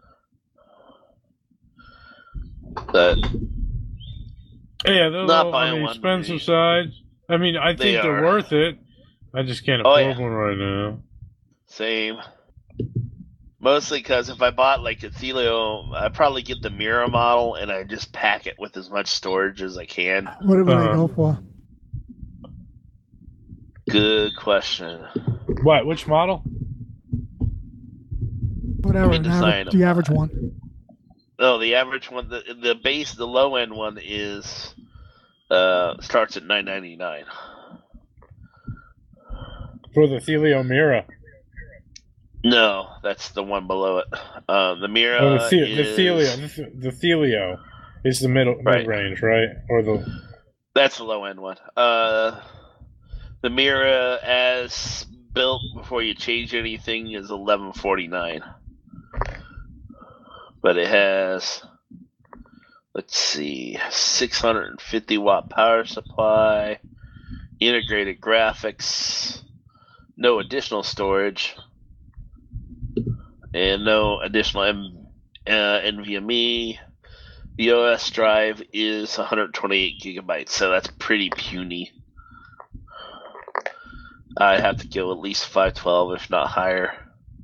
But Yeah, they're a Not little buying on the one, expensive maybe. side. I mean, I They think they are are. worth it. I just can't Oh, afford yeah. one right now. same. Mostly because if I bought like a Thelio, I'd probably get the Mira model and I just pack it with as much storage as I can. What would I Uh, go for? Good question. What? Which model? Whatever. me An design average, them. the average one. No, the average one, the the base, the low end one is uh starts at nine ninety nine. For the Thelio Mira. No, that's the one below it. Um, the Mira Oh, the, the, is the Thelio. The, Th- the Thelio is the middle Right. mid range, right? Or the that's the low end one. Uh, the Mira as built before you change anything is eleven forty nine, but it has, let's see, six hundred fifty watt power supply, integrated graphics, no additional storage, and no additional M- uh, NVMe. The O S drive is one hundred twenty-eight gigabytes, so that's pretty puny. I have to go at least five twelve, if not higher.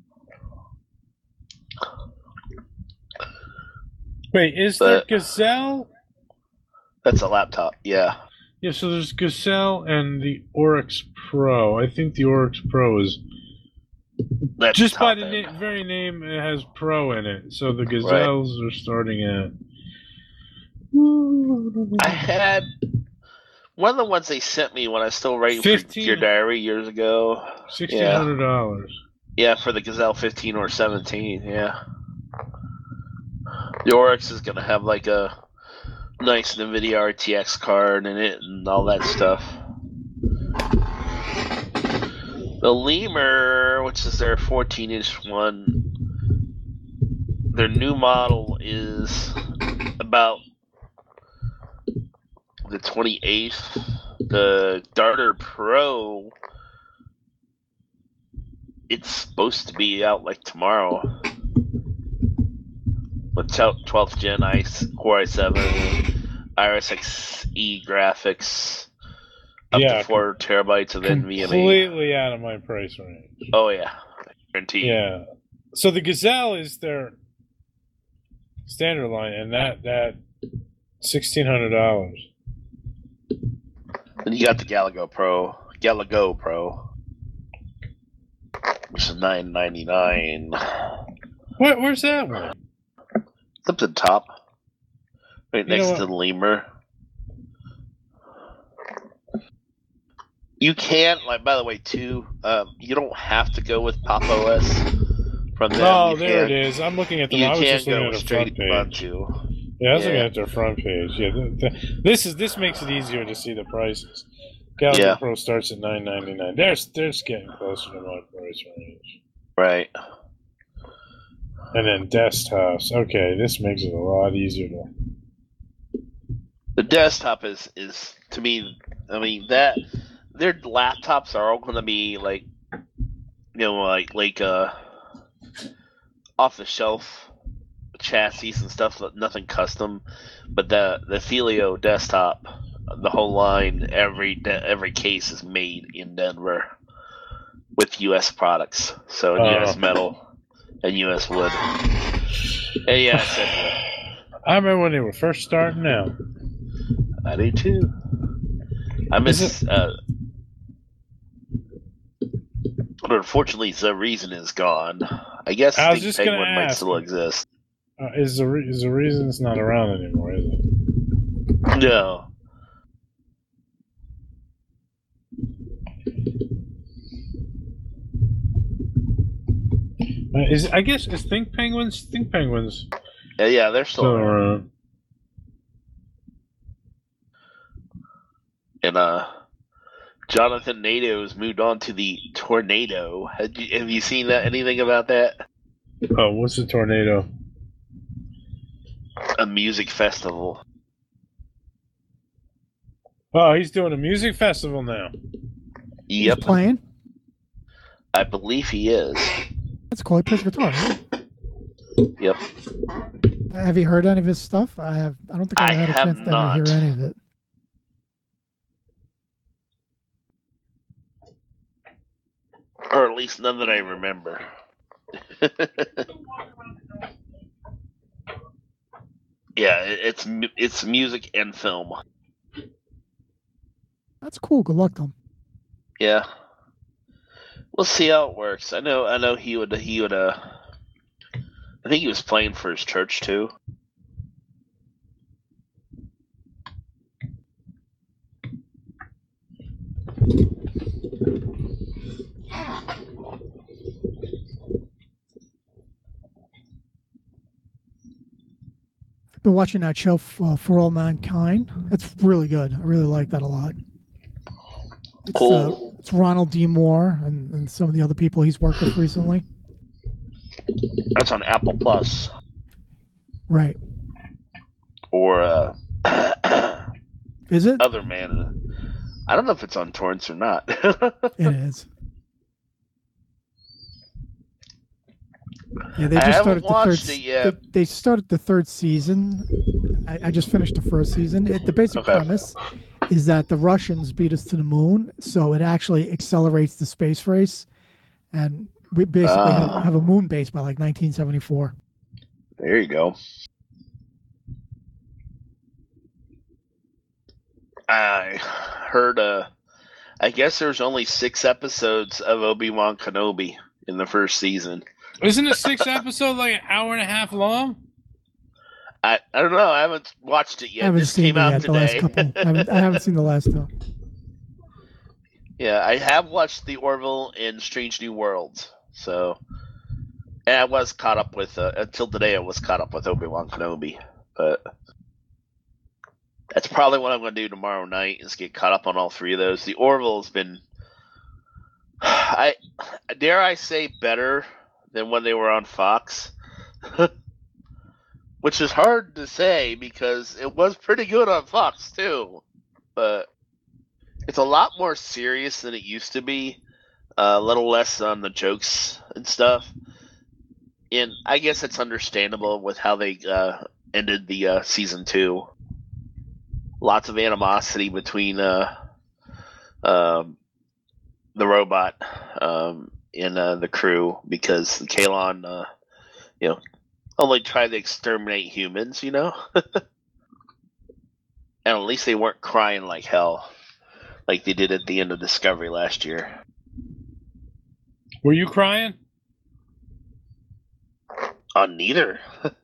wait, is But- there Gazelle? That's a laptop, yeah. Yeah, so there's Gazelle and the Oryx Pro. I think the Oryx Pro is That's just by top the end. na- very name. It has Pro in it, so the Gazelles are starting at. I had one of the ones they sent me when I was still writing fifteen for Gear Diary years ago. Sixteen hundred dollars. Yeah, for the Gazelle fifteen or seventeen, yeah. The Oryx is gonna have like a nice NVIDIA R T X card in it and all that stuff. The Lemur, which is their fourteen inch one, their new model is about the twenty-eighth. The Darter Pro, it's supposed to be out like tomorrow. With twelfth gen i Core i seven, Iris X E graphics, up Yeah, to four terabytes of NVMe. Completely out of my price range. Oh yeah, guaranteed. Yeah. So the Gazelle is their standard line, and that that sixteen hundred dollars. Then you got the Galago Pro, Galago Pro, which is nine ninety nine. Where, where's that one? It's up at the top, right You know next what? to the Lemur. You can, like, by the way, too. Um, you don't have to go with Pop O S from them. Oh, You there can- it is. I'm looking at the. You I was can just looking go at the straight front page. onto. Yeah, I was looking Yeah. at their front page. Yeah, th- th- this is this makes it easier to see the prices. Galaxy Yeah. Pro starts at nine ninety nine. They're they're getting closer to my price range. Right. And then desktops. Okay, this makes it a lot easier to. The desktop is is to me. I mean that their laptops are all going to be like, you know, like like uh, off the shelf chassis and stuff. Nothing custom, but the the Thelio desktop, the whole line, every de- every case is made in Denver with U S products, so Oh. U S metal and U S wood. And yeah, I said, I remember when they were first starting out. I do too. I miss. Uh, but unfortunately, the reason is gone. I guess I was the just gonna Penguin might ask. still exist. Uh, is the re- is the reason it's not around anymore? Is it? No. Uh, is I guess is Think Penguins? Think Penguins Yeah, yeah, they're still still around. around. And uh, Jonathan Nato has moved on to the Tornado. Have you, have you seen that? Anything about that? Oh, what's the tornado? A music festival. Oh, he's doing a music festival now. Yep, He's playing. I believe he is. That's cool. He plays guitar. Right? Yep. Have you heard any of his stuff? I have. I don't think I, I had a have chance to ever not. hear any of it. Or at least none that I remember. Yeah, it- it's mu- it's music and film. That's cool. Good luck to him. Yeah, we'll see how it works. I know, I know he would, he would. Uh, I think he was playing for his church too. I've been watching that show uh, For All Mankind. It's really good. I really like that a lot. It's, Cool. uh, it's Ronald D. Moore and, and some of the other people he's worked with recently. That's on Apple Plus Right. or uh, Is it? Other Man. I don't know if it's on torrents or not. It is. Yeah, they I just haven't started the third. watched it yet. They, they started the third season. I, I just finished the first season. It, the basic Okay. premise is that the Russians beat us to the moon, so it actually accelerates the space race, and we basically Ah. have, have a moon base by like nineteen seventy-four. There you go. I heard. Uh, I guess there's only six episodes of Obi-Wan Kenobi in the first season. Isn't a six episode like an hour and a half long? I, I don't know. I haven't watched it I yet. haven't This seen came it out yet. The last today. couple. I haven't, I haven't seen the last two. Yeah, I have watched The Orville and Strange New Worlds. So, and I was caught up with uh, until today. I was caught up with Obi-Wan Kenobi, but that's probably what I'm going to do tomorrow night is get caught up on all three of those. The Orville's been, I dare I say, better than when they were on Fox, which is hard to say because it was pretty good on Fox too, but it's a lot more serious than it used to be. Uh, a little less on the jokes and stuff, and I guess it's understandable with how they uh, ended the uh, season two. Lots of animosity between uh, um, the robot um, and uh, the crew because Kalon, uh, you know, only tried to exterminate humans, you know? And at least they weren't crying like hell like they did at the end of Discovery last year. Were you crying? On neither.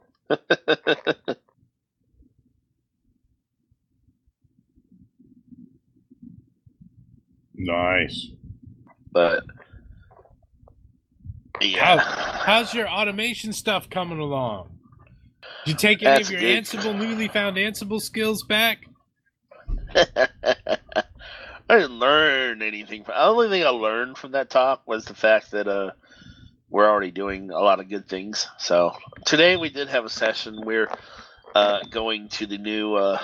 Nice. But yeah. How, how's your automation stuff coming along? Did you take any That's of your good. Ansible, newly found Ansible skills back? I didn't learn anything. The only thing I learned from that talk was the fact that uh, we're already doing a lot of good things. So today we did have a session. We're uh, going to the new uh,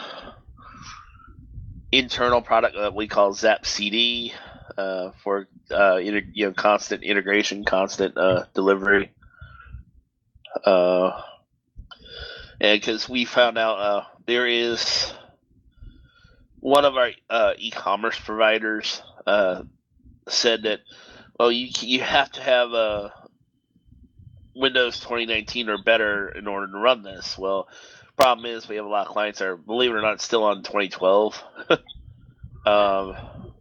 internal product that we call Zap C D uh, for uh, inter- you know constant integration, constant uh, delivery. Uh, and because we found out uh, there is one of our uh, e-commerce providers uh, said that, well, you you have to have a Windows twenty nineteen or better in order to run this. Well, problem is we have a lot of clients that are, believe it or not, still on twenty twelve. um,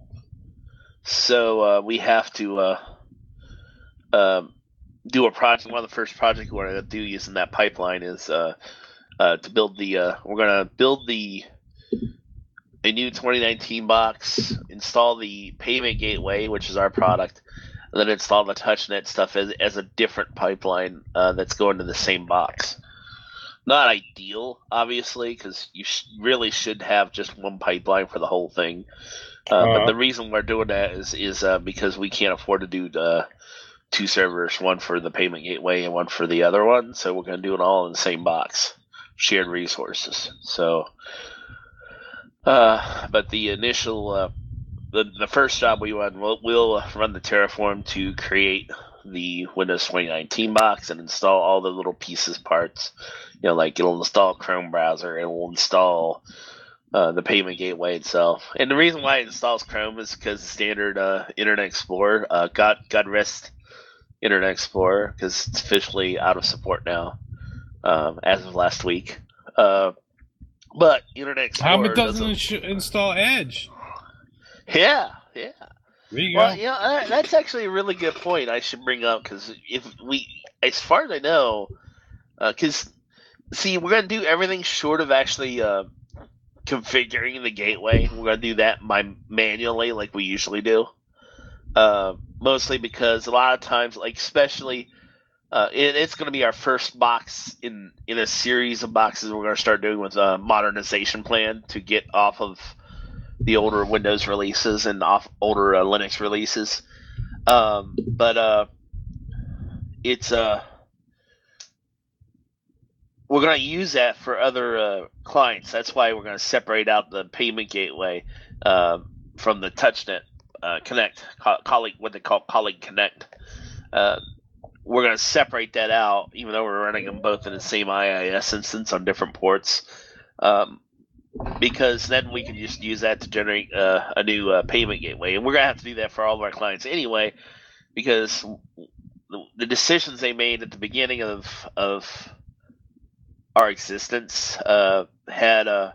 so uh, we have to uh, um, do a project. One of the first projects we're going to do using that pipeline is uh, uh, to build the. Uh, we're going to build the. a new twenty nineteen box, install the payment gateway, which is our product, and then install the TouchNet stuff as, as a different pipeline uh, that's going to the same box. Not ideal, obviously, because you sh- really should have just one pipeline for the whole thing. Uh, Uh-huh. But the reason we're doing that is is uh, because we can't afford to do uh, two servers, one for the payment gateway and one for the other one. So we're going to do it all in the same box, shared resources. So Uh, but the initial, uh, the the first job we run, we'll, we'll run the Terraform to create the Windows twenty nineteen box and install all the little pieces, parts. You know, like it'll install Chrome browser, it will install uh, the payment gateway itself. And the reason why it installs Chrome is because the standard uh, Internet Explorer, uh, God God rest Internet Explorer, because it's officially out of support now, um, as of last week. Uh, but Internet Explorer How come it doesn't doesn't. ins- install Edge? Yeah, yeah. There you Well, go. you know, that, that's actually a really good point I should bring up, because if we, as far as I know, because see, we're gonna do everything short of actually uh, configuring the gateway. We're gonna do that by manually, like we usually do. Uh, mostly because a lot of times, like especially, uh, it, it's gonna be our first box in in a series of boxes we're gonna start doing with a modernization plan to get off of the older Windows releases and off older uh, Linux releases. Um, but uh, it's uh, we're going to use that for other uh, clients. That's why we're going to separate out the payment gateway uh, from the TouchNet uh, Connect, co- colleague, what they call colleague Connect. Uh, we're going to separate that out, even though we're running them both in the same I I S instance on different ports. Um, because then we can just use that to generate uh, a new uh, payment gateway. And we're going to have to do that for all of our clients anyway, because the, the decisions they made at the beginning of of our existence uh, had a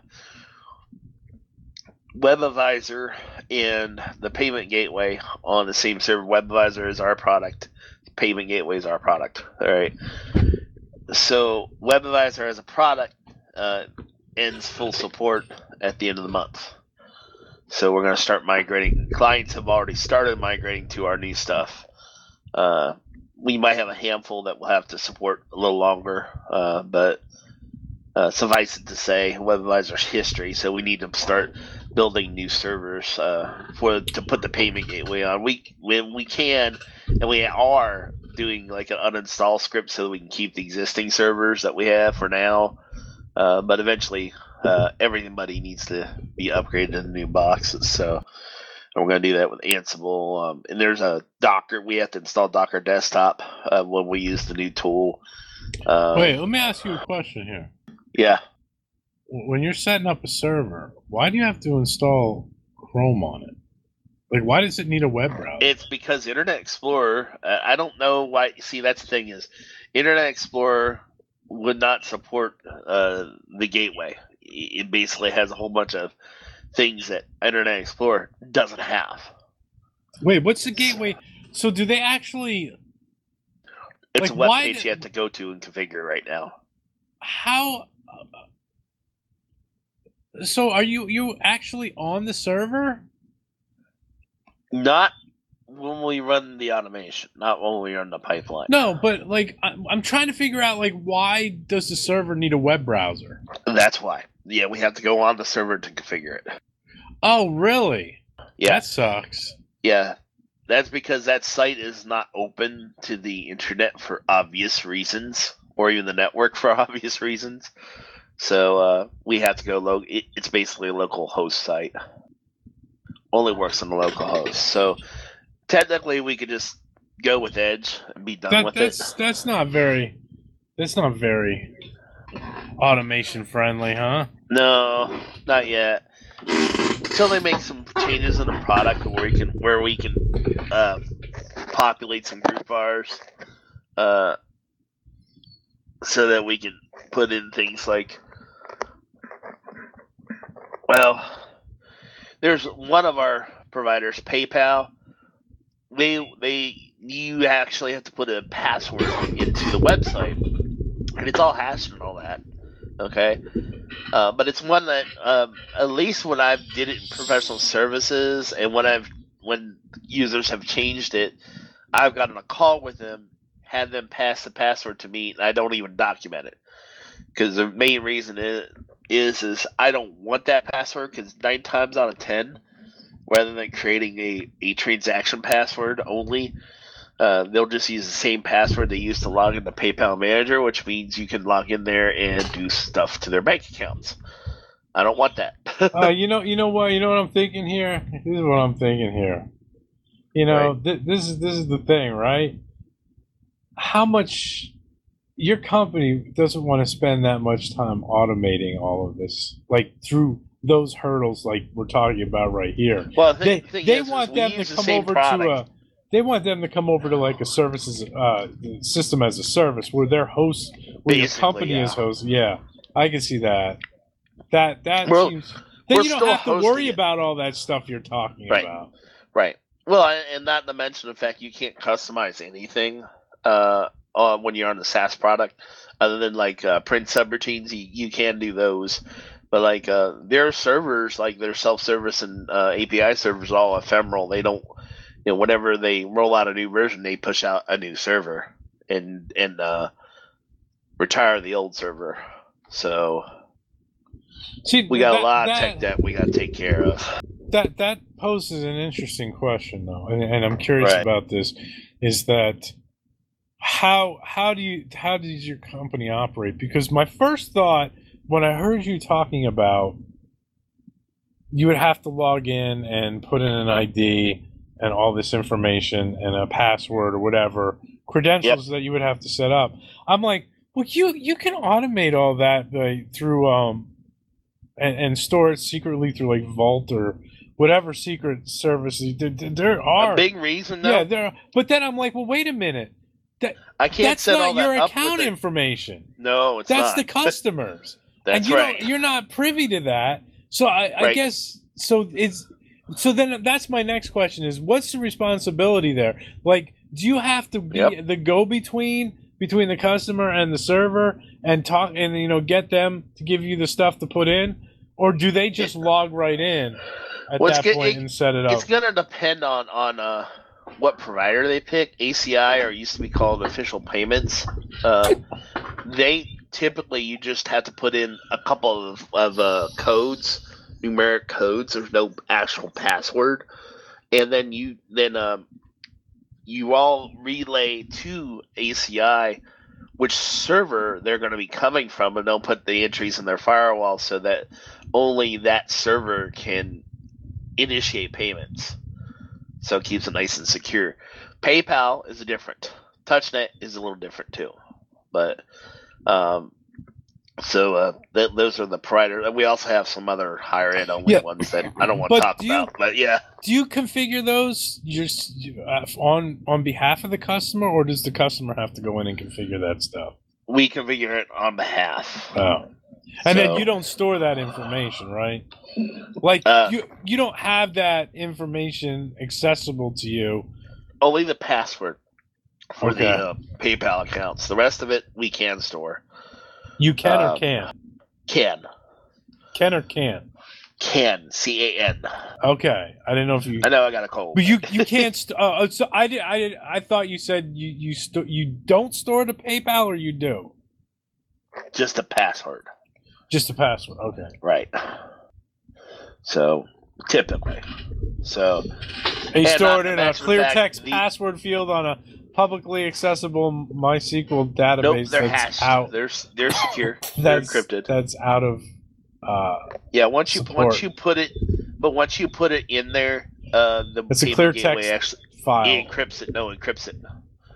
WebAdvisor and the payment gateway on the same server. WebAdvisor is our product. Payment gateway is our product. All right. So WebAdvisor as a product uh, ends full support at the end of the month. So we're going to start migrating. Clients have already started migrating to our new stuff. Uh, we might have a handful that will have to support a little longer, uh, but uh, suffice it to say, WebAdvisor's history. So we need to start building new servers uh, for to put the payment gateway on. We when we can, and we are doing like an uninstall script so that we can keep the existing servers that we have for now. Uh, but eventually, uh, everybody needs to be upgraded to the new boxes. So and we're going to do that with Ansible. Um, and there's a Docker. We have to install Docker Desktop uh, when we use the new tool. Uh, Wait, let me ask you a question here. Yeah. When you're setting up a server, why do you have to install Chrome on it? Like, why does it need a web browser? It's because Internet Explorer, uh, I don't know why. See, that's the thing is, Internet Explorer would not support uh, the gateway. It basically has a whole bunch of things that Internet Explorer doesn't have. Wait, what's the gateway? So do they actually... It's Like, a web why page did- you have to go to and configure right now. How... So are you you actually on the server? Not when we run the automation, not when we run the pipeline. No, but like I'm, I'm trying to figure out like why does the server need a web browser? That's why. Yeah, we have to go on the server to configure it. Oh, really? Yeah. That sucks. Yeah, that's because that site is not open to the internet for obvious reasons, or even the network for obvious reasons. So uh, we have to go low. It, it's basically a local host site. Only works on the local host. So technically, we could just go with Edge and be done That, with that's it. that's not very that's not very automation friendly, huh? No, not yet. Until they make some changes in the product where we can where we can uh, populate some group bars, uh, so that we can put in things like, well, there's one of our providers, PayPal. They they you actually have to put a password into the website, and it's all hashed and all that. Okay. Uh, but it's one that, um, at least when I've did it in professional services, and when I've when users have changed it, I've gotten a call with them, had them pass the password to me, and I don't even document it, because the main reason is is is I don't want that password, because nine times out of ten, rather than creating a, a transaction password only, uh, they'll just use the same password they use to log into PayPal Manager, which means you can log in there and do stuff to their bank accounts. I don't want that. uh, you know, you know what, you know what I'm thinking here. This is what I'm thinking here. You know, Right. th- this is this is the thing, right? How much your company doesn't want to spend that much time automating all of this, like through those hurdles, like we're talking about right here. Well, the They thing, thing they is, want is we them to use the come same over product. to a. They want them to come over to like a services uh, system as a service where their host, where your Basically, company yeah. is host. Yeah, I can see that. That that We're- seems. Then we're you don't still have to worry hosting it. about all that stuff you're talking Right. about. Right. Well, and not to mention the fact you can't customize anything uh, uh, when you're on the SaaS product, other than like uh, print subroutines. You, you can do those, but like uh, their servers, like their self-service and uh, A P I servers, are all ephemeral. They don't, you know, whenever they roll out a new version, they push out a new server and and uh, retire the old server. So See, we got that, a lot that, of tech debt we got to take care of. That that poses an interesting question, though, and, and I'm curious Right. about this. Is that how how do you how does your company operate? Because my first thought when I heard you talking about you would have to log in and put in an I D and all this information and a password or whatever credentials that you would have to set up. I'm like, well, you you can automate all that by, through um and, and store it secretly through like Vault or whatever secret services. There, there are A big reason, though. yeah, there. Are, but then I'm like, well, wait a minute. That I can't that's set not all that your up account with it. information. No, it's That's not. the customers. That's and you right. don't, you're not privy to that. So I, I Right. guess so. It's so then that's my next question: is what's the responsibility there? Like, do you have to be Yep. the go between between the customer and the server and talk and you know get them to give you the stuff to put in, or do they just log right in at Well, it's that good- point it- and set it up? It's gonna depend on on uh, what provider they pick. A C I, or used to be called Official Payments. Uh, they typically you just have to put in a couple of, of uh, codes, numeric codes. There's no actual password, and then you then um, you all relay to A C I which server they're going to be coming from, and they'll put the entries in their firewall so that only that server can initiate payments. So it keeps it nice and secure. PayPal is different. TouchNet is a little different too. But um, so uh, th- those are the providers. And we also have some other higher end only Yeah. ones that I don't want to But talk do you- about. But yeah, Do you configure those just uh, on on behalf of the customer, or does the customer have to go in and configure that stuff? we configure it on behalf. Oh, and then So- you don't store that information, right? Like Uh, you you don't have that information accessible to you. Only the password for Okay. the uh, PayPal accounts. The rest of it we can store. You can or Um, can't. Can. Can or can't. Can. C A N. Okay, I didn't know if you. I know I got a cold. But you you can't. St- uh, so I did. I did. I thought you said you you sto- you don't store the PayPal, or you do. Just a password. Just a password. Okay. Right. So, typically. So, They And store not it to in a mention the clear fact text the- password field on a publicly accessible MySQL database nope, they're that's hashed. out. They're, they're secure. they're That's encrypted. That's out of. Uh, Yeah, once you support. once you put it, but once you put it in there, uh, the It's a payment clear gateway text actually file. it encrypts it. No, encrypts it.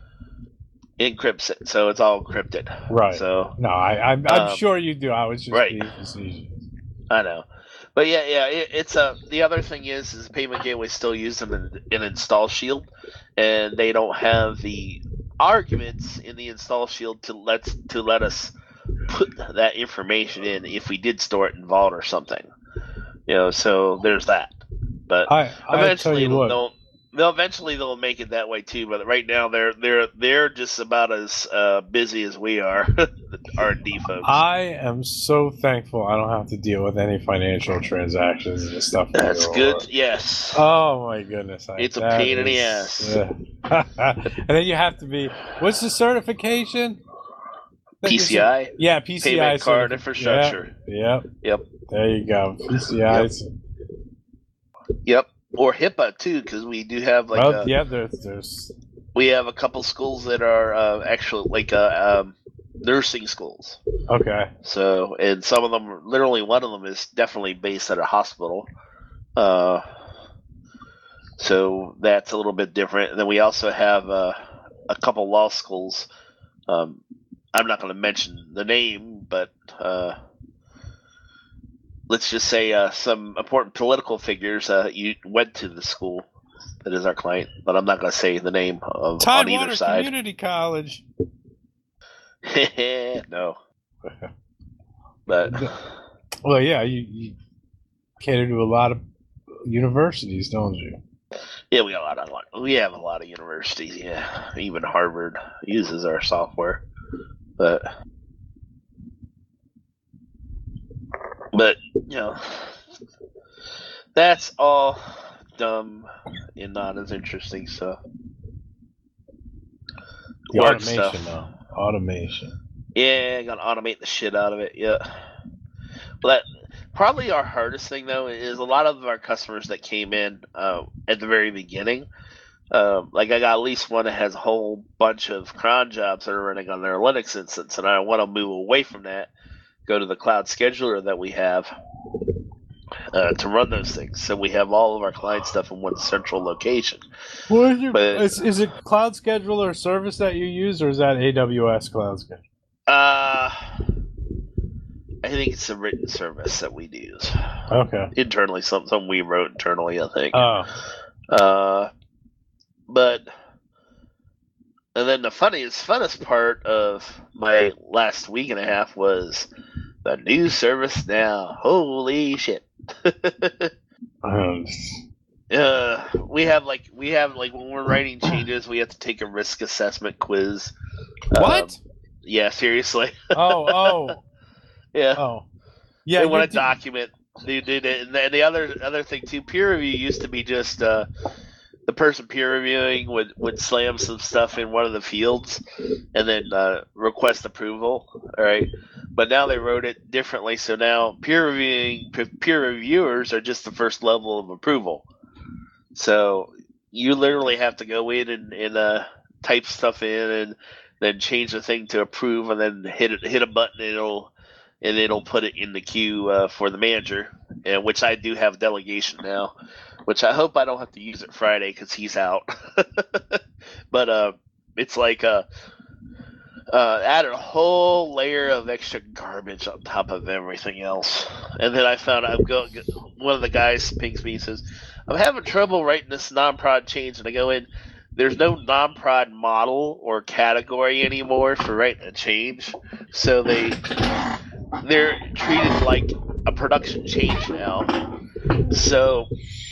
Encrypts it, so it's all encrypted. Right. So No, I, I'm, I'm Um, sure you do. I was just right. being facetious. I know, but yeah, yeah. It, it's a. The other thing is, is payment gateway still used in an, in Install Shield, and they don't have the arguments in the Install Shield to let to let us put that information in if we did store it in Vault or something. You know, so there's that. But I, I tell eventually you they'll, what. they'll they'll eventually they'll make it that way too. But right now they're they're they're just about as uh, busy as we are, the R and D folks. I am so thankful I don't have to deal with any financial transactions and stuff. That's anymore. good. Yes. Oh my goodness! I, It's a that pain in the is- ass. yeah. And then you have to be. What's the certification? That you P C I. said- Yeah, P C I. Payment card certifi- infrastructure. Yep. Yep. There you go. P C I. Yep. Yep. Or HIPAA too, because we do have like oh, a, yeah. There's there's. we have a couple schools that are uh, actually like uh, um, nursing schools. Okay. So, and some of them, literally one of them is definitely based at a hospital. Uh, so that's a little bit different. And then we also have uh, a couple law schools. Um, I'm not going to mention the name, but uh, let's just say uh, some important political figures uh, you went to the school that is our client. But I'm not going to say the name of on either Tidewater side. Community College. No. But Well, yeah, you, you cater to a lot of universities, don't you? yeah, we got a lot of we have a lot of universities. Yeah, even Harvard uses our software. But but you know, that's all dumb and not as interesting stuff. The Work automation, stuff. though. Automation. Yeah, gotta automate the shit out of it. Yeah. Well, that probably our hardest thing though is a lot of our customers that came in uh, at the very beginning. Um, like I got at least one that has a whole bunch of cron jobs that are running on their Linux instance, and I want to move away from that, go to the cloud scheduler that we have uh, to run those things. So we have all of our client stuff in one central location. What is, your, But- is, is it Cloud Scheduler service that you use, or is that A W S Cloud Scheduler? Uh, I think it's a written service that we use Okay. internally, something, something we wrote internally, I think. Oh. Uh, but and then the funniest, funnest part of my last week and a half was the new service now. Holy shit! Um, uh, we have like we have like when we're writing changes, we have to take a risk assessment quiz. what? Um, yeah, seriously. oh, oh, Yeah. oh. Yeah, They want you to document. They did it, and the, and the other other thing too. Peer review used to be just uh, the person peer reviewing would, would slam some stuff in one of the fields, and then uh, request approval. All right, but now they wrote it differently. So now peer reviewing peer reviewers are just the first level of approval. So you literally have to go in and, and uh, type stuff in, and then change the thing to approve, and then hit it, hit a button, and it'll. And it'll put it in the queue uh, for the manager, and which I do have delegation now, which I hope I don't have to use it Friday because he's out. But uh, it's like uh, uh, added a whole layer of extra garbage on top of everything else. And then I found I'm going. One of the guys pings me and says, "I'm having trouble writing this non-prod change," and I go in. There's no non-prod model or category anymore for writing a change, so they. They're treated like a production change now. So,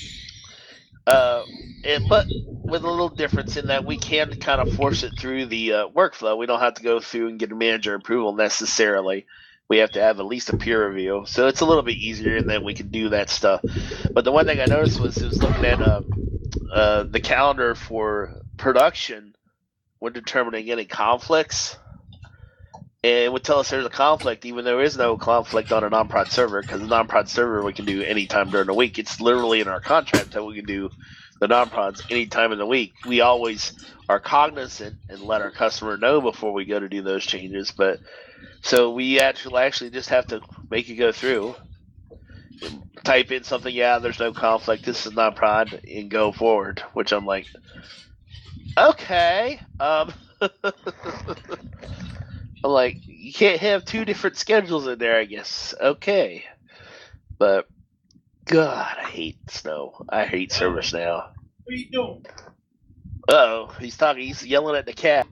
uh, and, but with a little difference in that we can kind of force it through the uh, workflow. We don't have to go through and get a manager approval necessarily. We have to have at least a peer review. So it's a little bit easier, and then we can do that stuff. But the one thing I noticed was, was looking at uh, uh, the calendar for production when determining any conflicts. And it would tell us there's a conflict, even though there is no conflict on a non-prod server, because the non-prod server we can do any time during the week. It's literally in our contract that we can do the non-prods any time in the week. We always are cognizant and let our customer know before we go to do those changes. But so we actually actually just have to make it go through, type in something. Yeah, there's no conflict. This is non-prod, and go forward. Which I'm like, okay. Um. I'm like, you can't have two different schedules in there, I guess. Okay. But, God, I hate Snow. I hate service now. What are you doing? Uh-oh, he's talking, he's yelling at the cat.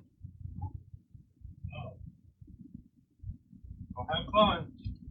Well, have fun.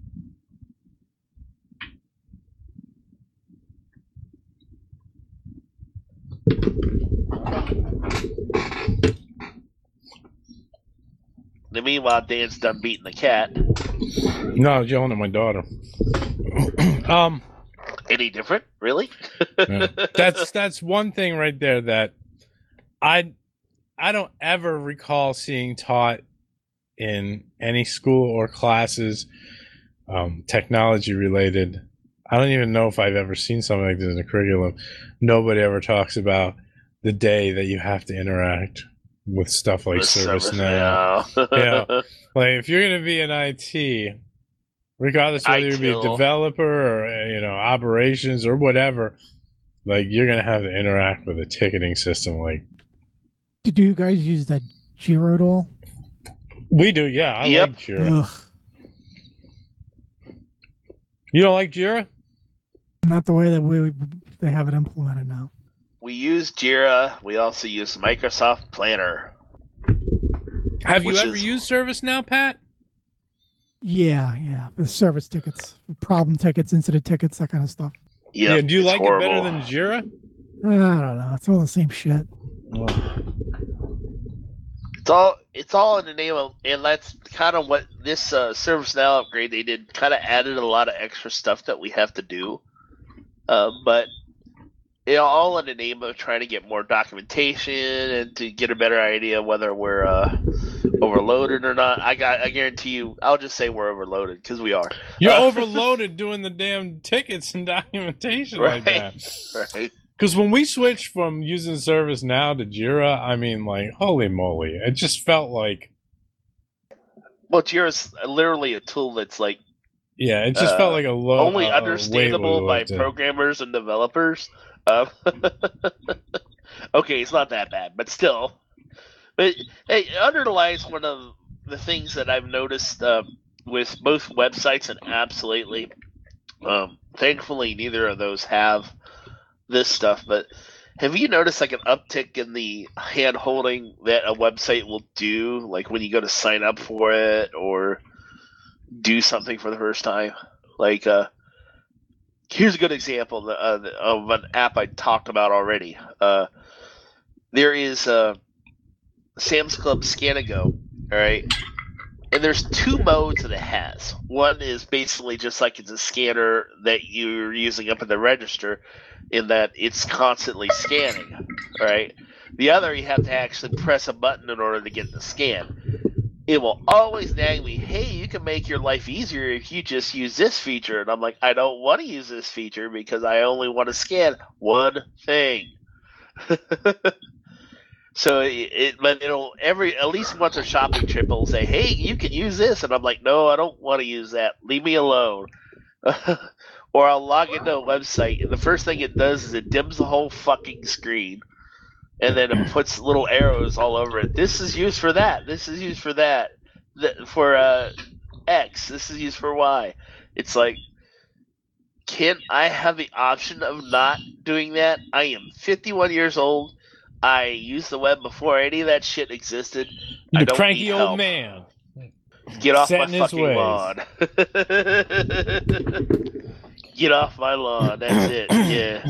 And meanwhile, Dan's done beating the cat. No, I was yelling at my daughter. um, Any different? Really? yeah. That's that's one thing right there that I I don't ever recall seeing taught in any school or classes, um, technology related. I don't even know if I've ever seen something like this in the curriculum. Nobody ever talks about the day that you have to interact with stuff like With ServiceNow. ServiceNow. Yeah. Like if you're gonna be in I T, regardless whether you be a I T I L. developer or uh, you know operations or whatever, like you're gonna have to interact with a ticketing system. Like Do you guys use that Jira at all? we do, yeah. I Yep. like Jira. Ugh, You don't like Jira? not the way that we they have it implemented now. We use Jira. We also use Microsoft Planner. Have you Which ever is- used ServiceNow, Pat? Yeah, yeah. The service tickets, problem tickets, incident tickets, that kind of stuff. Yep, yeah. Do you it's like horrible. it better than Jira? I don't know. It's all the same shit. It's all it's all in the name of, and that's kind of what this uh, ServiceNow upgrade they did. Kind of added a lot of extra stuff that we have to do, uh, but it all in the name of trying to get more documentation and to get a better idea whether we're uh, overloaded or not. I got I guarantee you, I'll just say we're overloaded because we are. You're Uh, overloaded doing the damn tickets and documentation like that. Right. Because when we switched from using ServiceNow to Jira, I mean, like, holy moly, it just felt like, Well, Jira's literally a tool that's like yeah, it just Uh, felt like a low, only uh, understandable weight by lifted. programmers and developers. Um, okay, it's not that bad, but still. But hey, it underlies one of the things that I've noticed um, with both websites and Absolutely. Um, thankfully, neither of those have this stuff. But have you noticed like an uptick in the hand holding that a website will do, like when you go to sign up for it or do something for the first time? Like, uh, here's a good example of, of an app I talked about already. Uh, there is uh, Sam's Club Scan and Go, all right? And there's two modes that it has. One is basically just like it's a scanner that you're using up at the register in that it's constantly scanning, all right? The other, you have to actually press a button in order to get the scan. It will always nag me, hey, you can make your life easier if you just use this feature. And I'm like, I don't want to use this feature because I only want to scan one thing. So it, it, but it'll every at least once a shopping trip, it'll say, hey, you can use this. And I'm like, no, I don't want to use that. Leave me alone. Or I'll log into a website, and the first thing it does is it dims the whole fucking screen. And then it puts little arrows all over it. This is used for that. This is used for that. Th- for uh, X. This is used for Y. It's like, can I have the option of not doing that? I am fifty-one years old. I used the web before any of that shit existed. I You don't cranky need old help. man. Get off Set my in his fucking ways. lawn. Get off my lawn. That's it. Yeah.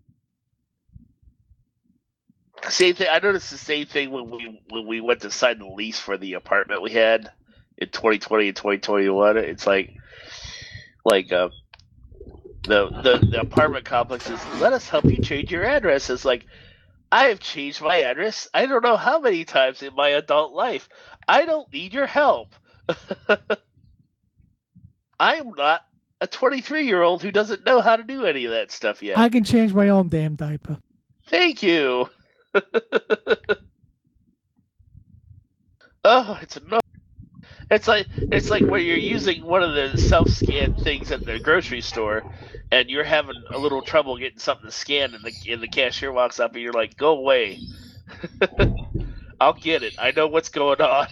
Same thing. I noticed the same thing when we when we went to sign the lease for the apartment we had in twenty twenty and twenty twenty-one. It's like, like uh, the the the apartment complex is, let us help you change your address. It's like, I have changed my address I don't know how many times in my adult life. I don't need your help. I am not a twenty-three year old who doesn't know how to do any of that stuff yet. I can change my own damn diaper. Thank you. Oh, it's annoying. It's like it's like when you're using one of the self-scan things at the grocery store, and you're having a little trouble getting something scanned, and the and the cashier walks up, and you're like, "Go away." I'll get it. I know what's going on.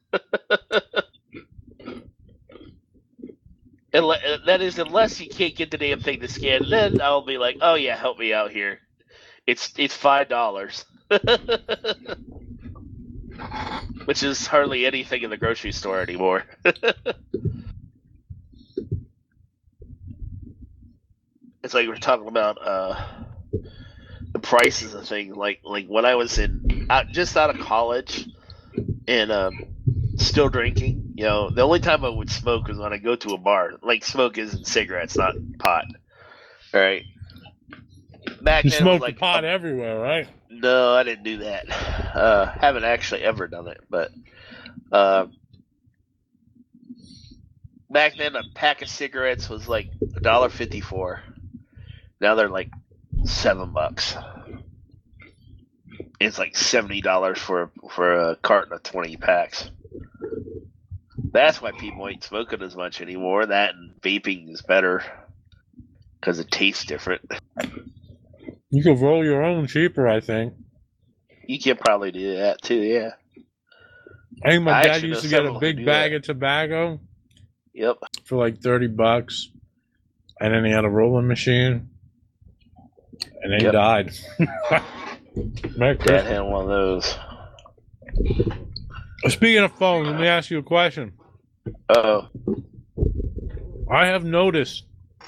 Unle- that is, unless you can't get the damn thing to scan, then I'll be like, "Oh yeah, help me out here." It's it's five dollars, which is hardly anything in the grocery store anymore. It's like we're talking about uh, the prices of things. Like like when I was in out, just out of college and um, still drinking. You know, the only time I would smoke was when I go to a bar. Like smoke isn't cigarettes, not pot. All right. Back You then, it was smoke like the pot a- everywhere, right? No, I didn't do that. Uh, haven't actually ever done it, but uh, back then a pack of cigarettes was like a dollar fifty-four. Now they're like seven bucks, It's like seventy dollars for for a carton of twenty packs. That's why people ain't smoking as much anymore. That and vaping is better because it tastes different. You could roll your own cheaper, I think. You can probably do that too, yeah. I think my I dad actually used know to get a several who big do bag that. of tobacco Yep. for like thirty bucks, and then he had a rolling machine, and then Yep. he died. Merry Dad Christmas. had one of those. Speaking of phones, let me ask you a question. Oh, I have noticed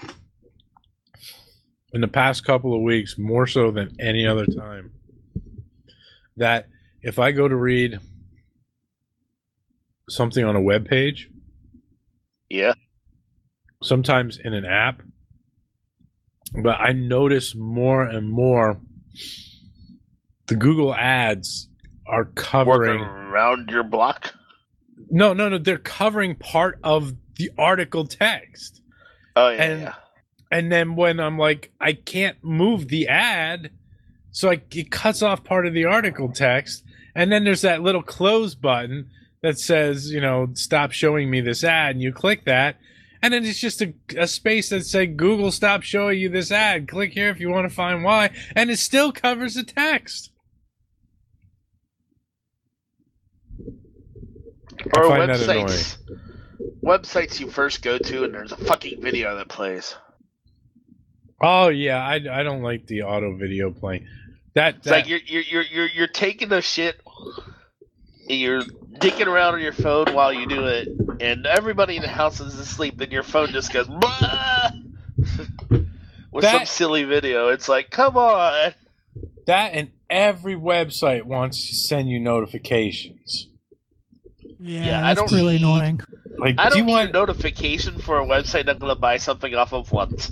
in the past couple of weeks, more so than any other time, that if I go to read something on a web page, yeah. sometimes in an app, but I notice more and more the Google ads are Working covering. around your block. No, no, no. They're covering part of the article text. Oh yeah. And- yeah. And then when I'm like, I can't move the ad, so I, it cuts off part of the article text. And then there's that little close button that says, you know, stop showing me this ad. And you click that. And then it's just a, a space that says, Google, stop showing you this ad. Click here if you want to find why. And it still covers the text. I Or find that websites. Websites you first go to and there's a fucking video that plays. Oh, yeah. I, I don't like the auto video playing. That, It's that like you're you're you're you're you're taking a shit and you're dicking around on your phone while you do it, and everybody in the house is asleep, and your phone just goes "Bah!" with That- some silly video. It's like, come on. that and every website wants to send you notifications. Yeah, Yeah, I that's don't really need- annoying. Like, I do you don't need want a notification for a website I'm gonna buy something off of once.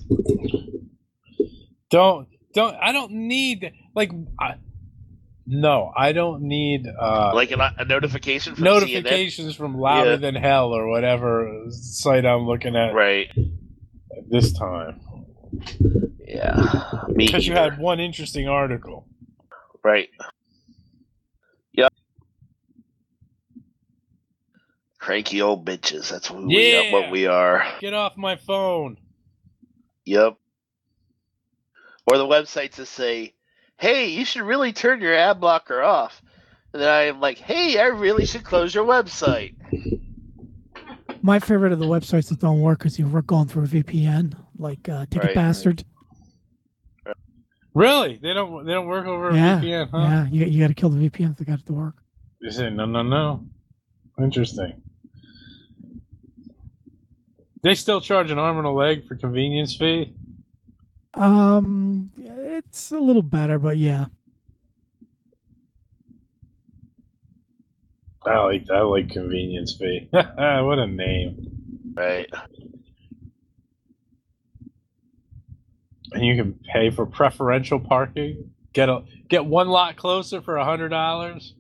don't don't I don't need like I, no I don't need uh Like a, a notification from C N N. notifications from Louder Yeah. Than Hell or whatever site I'm looking at Right. at this time, Yeah. Me because you either. had one interesting article. Right. Yep. Cranky old bitches. That's who we Yeah. are, what we are. Get off my phone. Yep. Or the websites that say, hey, you should really turn your ad blocker off. And then I am like, hey, I really should close your website. My favorite of the websites that don't work is you're going through a V P N, like uh, Ticket Right. Bastard. Really? They don't they don't work over a Yeah, V P N, huh? yeah. You, you got to kill the V P N if they got it to work. You say no no no. Interesting. They still charge an arm and a leg for convenience fee? Um, it's a little better, but yeah. I like I like convenience fee. What a name. Right. And you can pay for preferential parking. Get a get one lot closer for a hundred dollars.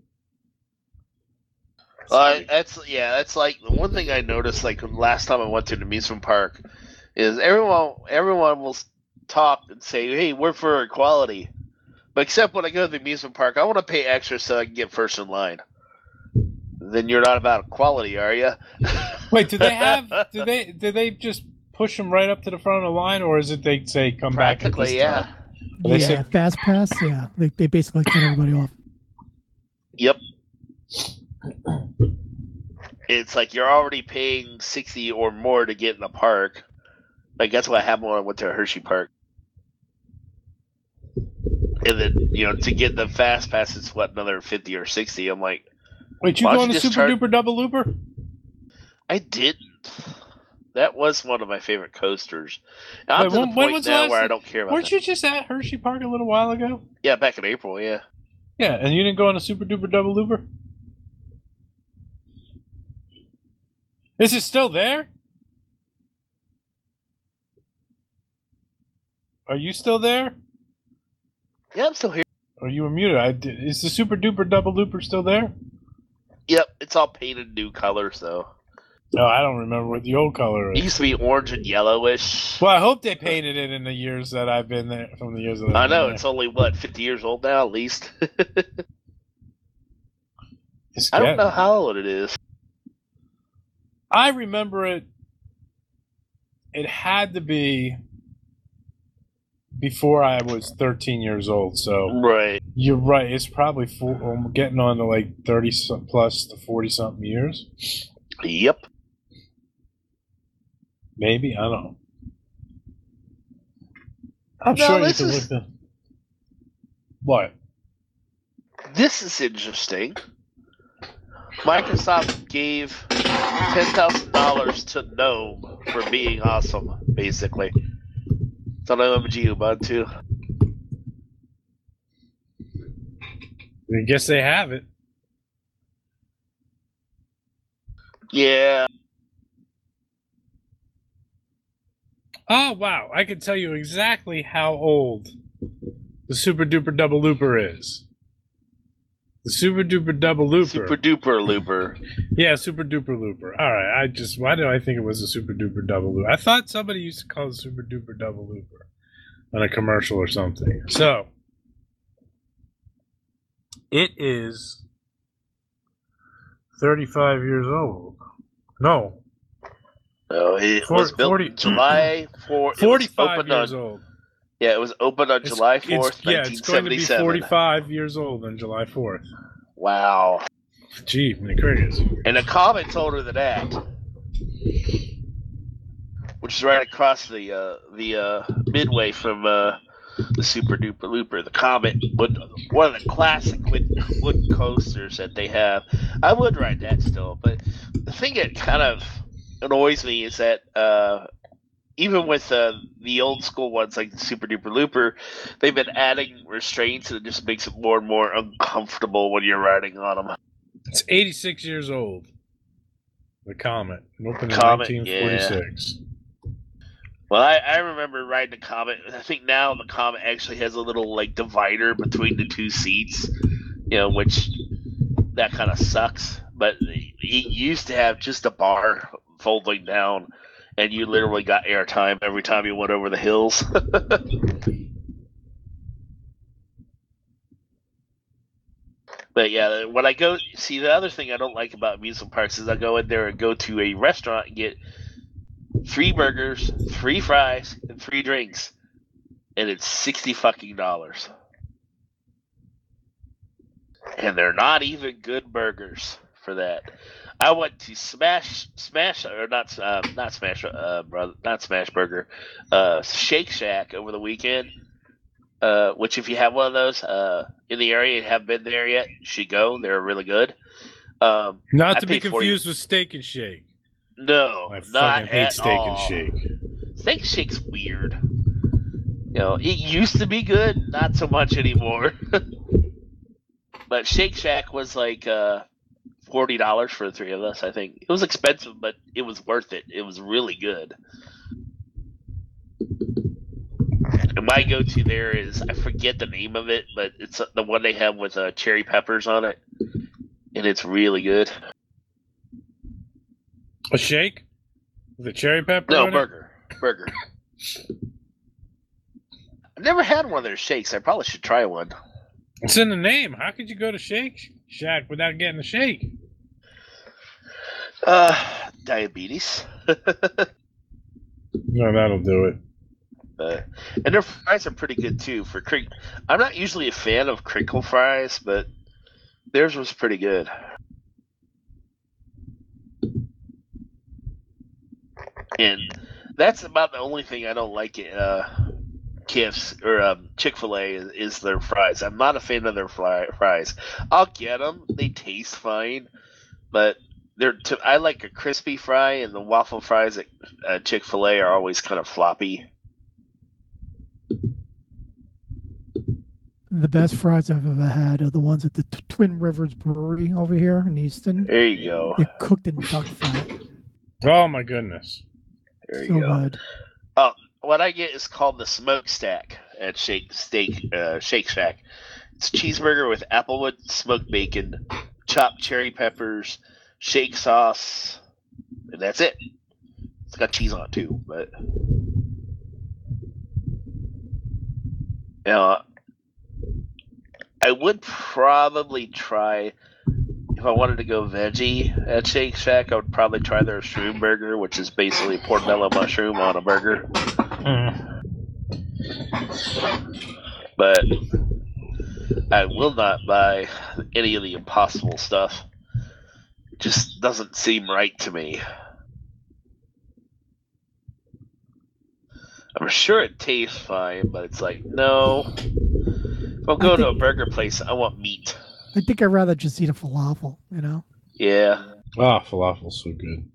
Uh, that's yeah. That's like the one thing I noticed. Like last time I went to the amusement park, is everyone everyone will talk and say, "Hey, we're for equality," but except when I go to the amusement park, I want to pay extra so I can get first in line. Then you're not about equality, are you? Wait, do they have? do they? Do they just push them right up to the front of the line, or is it they say come back at this Practically, yeah. time? They yeah, say- Fast Pass, yeah. They, they basically cut everybody off. Yep. It's like you're already paying sixty or more to get in the park. Like that's what happened when I went to Hershey Park. And then, you know, to get the fast pass, it's what, another fifty or sixty. I'm like, Wait, you Why don't going you to just Super charge- Duper Double Looper? I didn't. That was one of my favorite coasters. I'm Wait, to the when- when point was the now last- where I don't care about Weren't that. you just at Hershey Park a little while ago? Yeah, back in April, yeah. Yeah, and you didn't go on a Super Duper Double Looper? Is it still there? Are you still there? Yeah, I'm still here. Or you were muted? I, is the Super Duper Double Looper still there? Yep, it's all painted new colors, though. Oh, I don't remember what the old color It is. used to be orange and yellowish. Well, I hope they painted it in the years that I've been there. From the years that I've I know been it's only what fifty years old now, at least. It's I don't getting- know how old it is. I remember it. It had to be before I was thirteen years old. So Right. you're right. It's probably four, I'm getting on to like thirty some- plus to forty something years. Yep. Maybe I don't know. I'm Now, sure you this can is- look the what? This is interesting. Microsoft gave ten thousand dollars to Gnome for being awesome, basically. It's on O M G Ubuntu. I guess they have it. Yeah. Oh wow! I can tell you exactly how old the Super Duper Double Looper is. The Super Duper Double Looper. Super duper looper. Yeah, Super Duper Looper. All right, I just why did I think it was a Super Duper Double Looper? I thought somebody used to call it Super Duper Double Looper on a commercial or something. So it is thirty-five years old. No, Oh, it For- was built forty July fourth. forty-five years on, old. Yeah, it was opened on It's- July it's- fourth, yeah, nineteen it's going to be seventy-seven. forty-five years old on July fourth. Wow. Gee, my crickets. And the comet's older than that. Which is right across the uh, the uh, midway from uh, the Super Duper Looper. The Comet, would, one of the classic wood, wood coasters that they have. I would ride that still, but the thing that kind of annoys me is that uh, even with uh, the old school ones like the Super Duper Looper, they've been adding restraints and it just makes it more and more uncomfortable when you're riding on them. It's eighty-six years old. The Comet. It opened in Comet, nineteen forty-six. Well, I, I remember riding the Comet. I think now the Comet actually has a little like divider between the two seats, you know, which that kind of sucks. But it used to have just a bar folding down, and you literally got airtime every time you went over the hills. But yeah, when I go see the other thing I don't like about amusement parks is I go in there and go to a restaurant and get three burgers, three fries, and three drinks, and it's sixty fucking dollars. And they're not even good burgers for that. I went to Smash, Smash, or not, uh, not Smash, uh, brother, not Smash Burger, uh, Shake Shack over the weekend. Uh, which if you have one of those uh, in the area and haven't been there yet, you should go. They're really good. Um, Not I to be paid forty confused with Steak and Shake. No, I not fucking hate at Steak all. and Shake. Steak and Shake's weird. You know, it used to be good, not so much anymore. But Shake Shack was like uh, forty dollars for the three of us, I think. It was expensive, but it was worth it. It was really good. And my go-to there is, I forget the name of it, but it's the one they have with uh, cherry peppers on it. And it's really good. A shake? With a cherry pepper No, on it? burger. Burger. I've never had one of their shakes. I probably should try one. It's in the name. How could you go to Shake Shack without getting a shake? Uh, diabetes. No, that'll do it. Uh, and their fries are pretty good too. For crink, I'm not usually a fan of crinkle fries, but theirs was pretty good. And that's about the only thing I don't like at uh, K F C or um, Chick-fil-A is, is their fries. I'm not a fan of their fly, fries. I'll get them; they taste fine, but they're. T- I like a crispy fry, and the waffle fries at uh, Chick-fil-A are always kind of floppy. The best fries I've ever had are the ones at the T- Twin Rivers Brewery over here in Easton. There you go. They're cooked in duck fat. Oh, my goodness. There So you go. good. What I get is called the smokestack at Shake Steak uh, Shake Shack. It's a cheeseburger with applewood smoked bacon, chopped cherry peppers, shake sauce, and that's it. It's got cheese on it too, but you know, I would probably try if I wanted to go veggie at Shake Shack. I would probably try their shroom burger, which is basically portobello mushroom on a burger. Mm. But I will not buy any of the Impossible stuff. It just doesn't seem right to me. I'm sure it tastes fine, but it's like, no. If I'm going to a burger place, I want meat. I think I'd rather just eat a falafel, you know? Yeah. Oh, falafel's so good.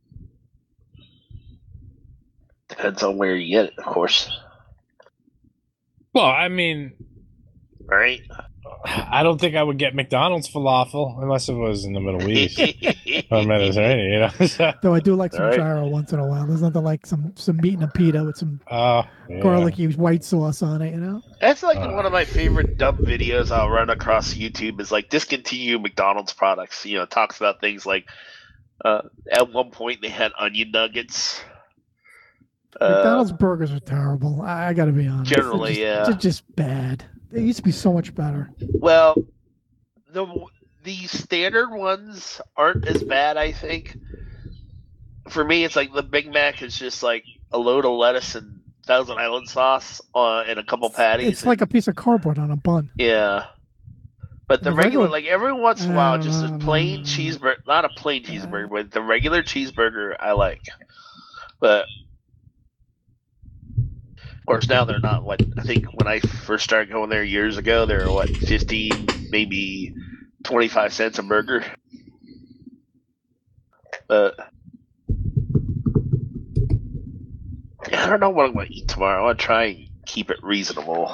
Depends on where you get it, of course. Well, I mean, Right? I don't think I would get McDonald's falafel unless it was in the Middle East or Mediterranean, you know? So, Though I do like some All right. gyro once in a while. There's nothing like some, some meat and a pita with some oh, yeah. garlicky white sauce on it, you know? That's like Uh. one of my favorite dumb videos I'll run across YouTube is like discontinue McDonald's products. You know, it talks about things like uh, at one point they had onion nuggets. Uh, McDonald's burgers are terrible. I, I gotta be honest. They're Generally, just, yeah. They're just bad. They used to be so much better. Well, the the standard ones aren't as bad, I think. For me, it's like the Big Mac is just like a load of lettuce and Thousand Island sauce on and a couple patties. It's like a piece of cardboard on a bun. Yeah. But the The regular, regular- like every once in a while, just a Uh, plain cheeseburger, not a plain cheeseburger, but the regular cheeseburger I like. But of course now they're not what I think when I first started going there years ago, they were what, fifteen, maybe twenty-five cents a burger. But yeah, I don't know what I'm going to eat tomorrow. I want to try and keep it reasonable.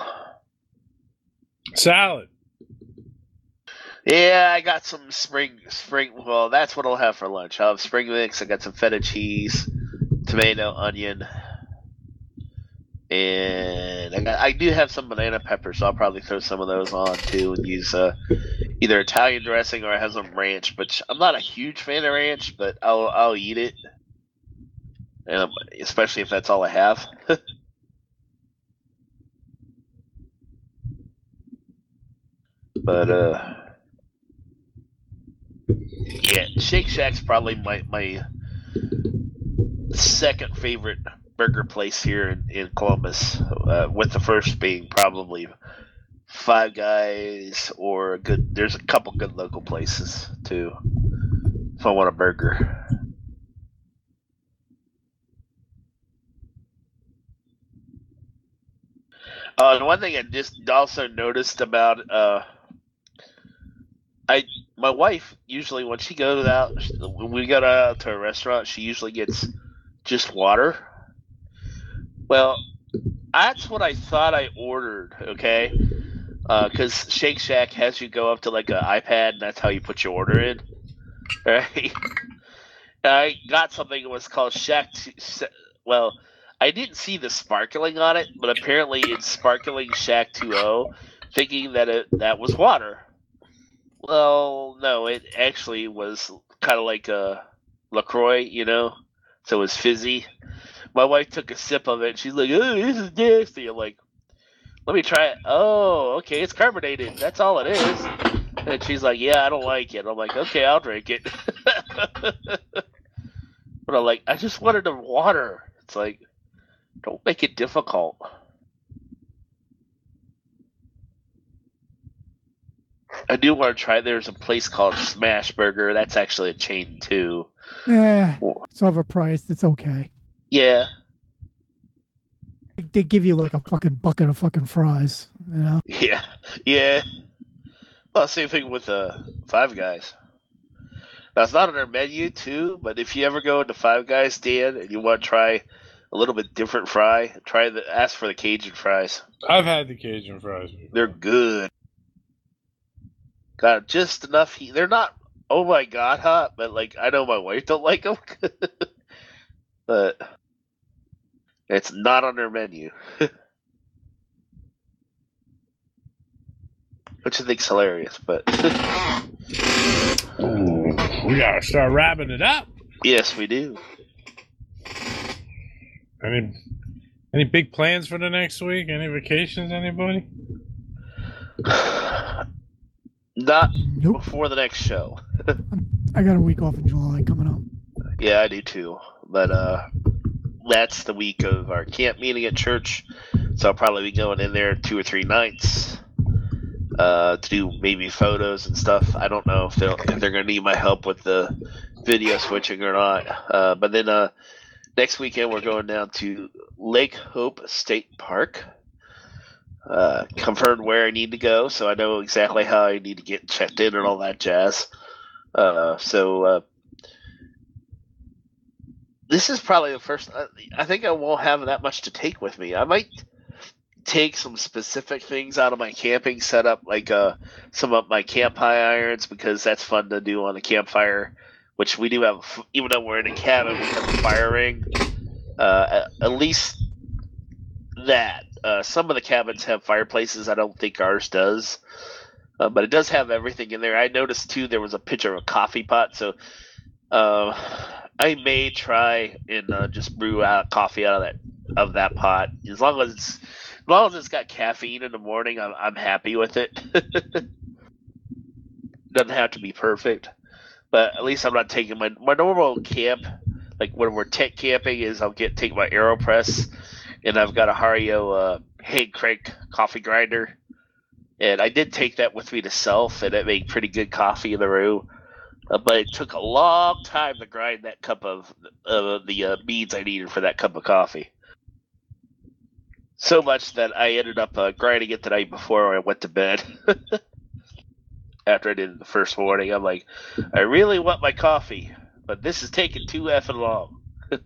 Salad. Yeah, I got some spring spring. Well, that's what I'll have for lunch. I'll have spring mix. I got some feta cheese, tomato, onion, and I got. I do have some banana peppers, so I'll probably throw some of those on too and use uh, either Italian dressing or I have some ranch. But I'm not a huge fan of ranch, but I'll I'll eat it, um, especially if that's all I have. But uh. Yeah, Shake Shack's probably my my second favorite burger place here in, in Columbus, uh, with the first being probably Five Guys or a good. There's a couple good local places too. If I want a burger. Uh, and one thing I just also noticed about uh, I my wife usually when she goes out, when we go out to a restaurant, she usually gets just water. Well, that's what I thought I ordered. Okay, because uh, Shake Shack has you go up to like an iPad, and that's how you put your order in. Right? I got something that was called Shack. Two, well, I didn't see the sparkling on it, but apparently it's sparkling Shack two O, thinking that it that was water. Well, no, it actually was kind of like a LaCroix, you know, so it was fizzy. My wife took a sip of it, and she's like, "Oh, this is nasty." I'm like, "Let me try it." Oh, okay, it's carbonated. That's all it is. And she's like, "Yeah, I don't like it." I'm like, "Okay, I'll drink it." But I'm like, I just wanted the water. It's like, don't make it difficult. I do want to try. There's a place called Smash Burger. That's actually a chain too. Eh, it's overpriced. It's okay. Yeah, They give you like a fucking bucket of fucking fries, you know? yeah, yeah. Well, same thing with uh, Five Guys. Now, it's not on their menu too, but if you ever go into Five Guys, Dan, and you want to try a little bit different fry, try the ask for the Cajun fries. I've had the Cajun fries before. They're good. Got just enough heat. They're not, oh my god, hot, but like I know my wife don't like them. But it's not on their menu. Which I think's hilarious, but Ooh, we gotta start wrapping it up. yes, we do. Any any big plans for the next week? Any vacations? Anybody? Not Nope. before the next show. I got a week off in July coming up. Yeah, I do too. But uh, that's the week of our camp meeting at church, so I'll probably be going in there two or three nights uh, to do maybe photos and stuff. I don't know if they'll if they're gonna need my help with the video switching or not. Uh, but then uh, next weekend we're going down to Lake Hope State Park. Uh, confirmed where I need to go, so I know exactly how I need to get checked in and all that jazz. Uh, so uh, this is probably the first. I, I think I won't have that much to take with me. I might take some specific things out of my camping setup, like uh, some of my camp high irons, because that's fun to do on a campfire. Which we do have, even though we're in a cabin, we have a fire ring. Uh, at, at least that. Uh, some of the cabins have fireplaces. I don't think ours does. Uh, but it does have everything in there. I noticed, too, there was a picture of a coffee pot. So uh, I may try and uh, just brew out coffee out of that of that pot. As long as it's, as long as it's got caffeine in the morning, I'm, I'm happy with it. Doesn't have to be perfect. But at least I'm not taking my, my normal camp. Like when we're tent camping is I'll get take my AeroPress. And I've got a Hario uh, hand crank coffee grinder. And I did take that with me to Self, and it made pretty good coffee in the room. Uh, but it took a long time to grind that cup of uh, the uh, beans I needed for that cup of coffee. So much that I ended up uh, grinding it the night before I went to bed. After I did it the first morning, I'm like, I really want my coffee, but this is taking too effing long.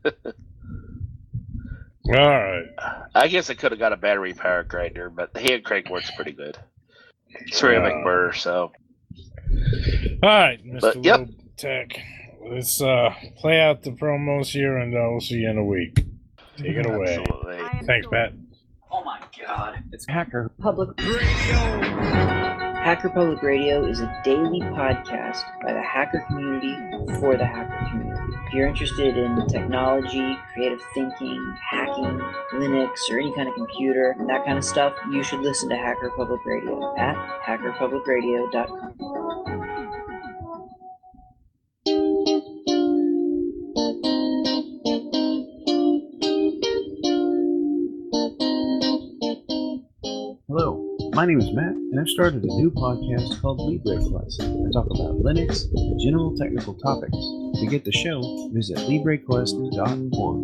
All right. I guess I could have got a battery powered grinder, but the hand crank works pretty good. Ceramic Uh, burr, so. All right, Mister But, yep. Loeb Tech. Let's uh, play out the promos here, and uh, we'll see you in a week. Take it away. Absolutely. Thanks, Pat. Oh my god. It's Hacker Public Hacker Public Radio is a daily podcast by the hacker community for the hacker community. If you're interested in technology, creative thinking, hacking, Linux, or any kind of computer, and that kind of stuff, you should listen to Hacker Public Radio at hacker public radio dot com. Hello, my name is Matt, and I've started a new podcast called LibreQuest. I talk about Linux and general technical topics. To get the show, visit libre quest dot org.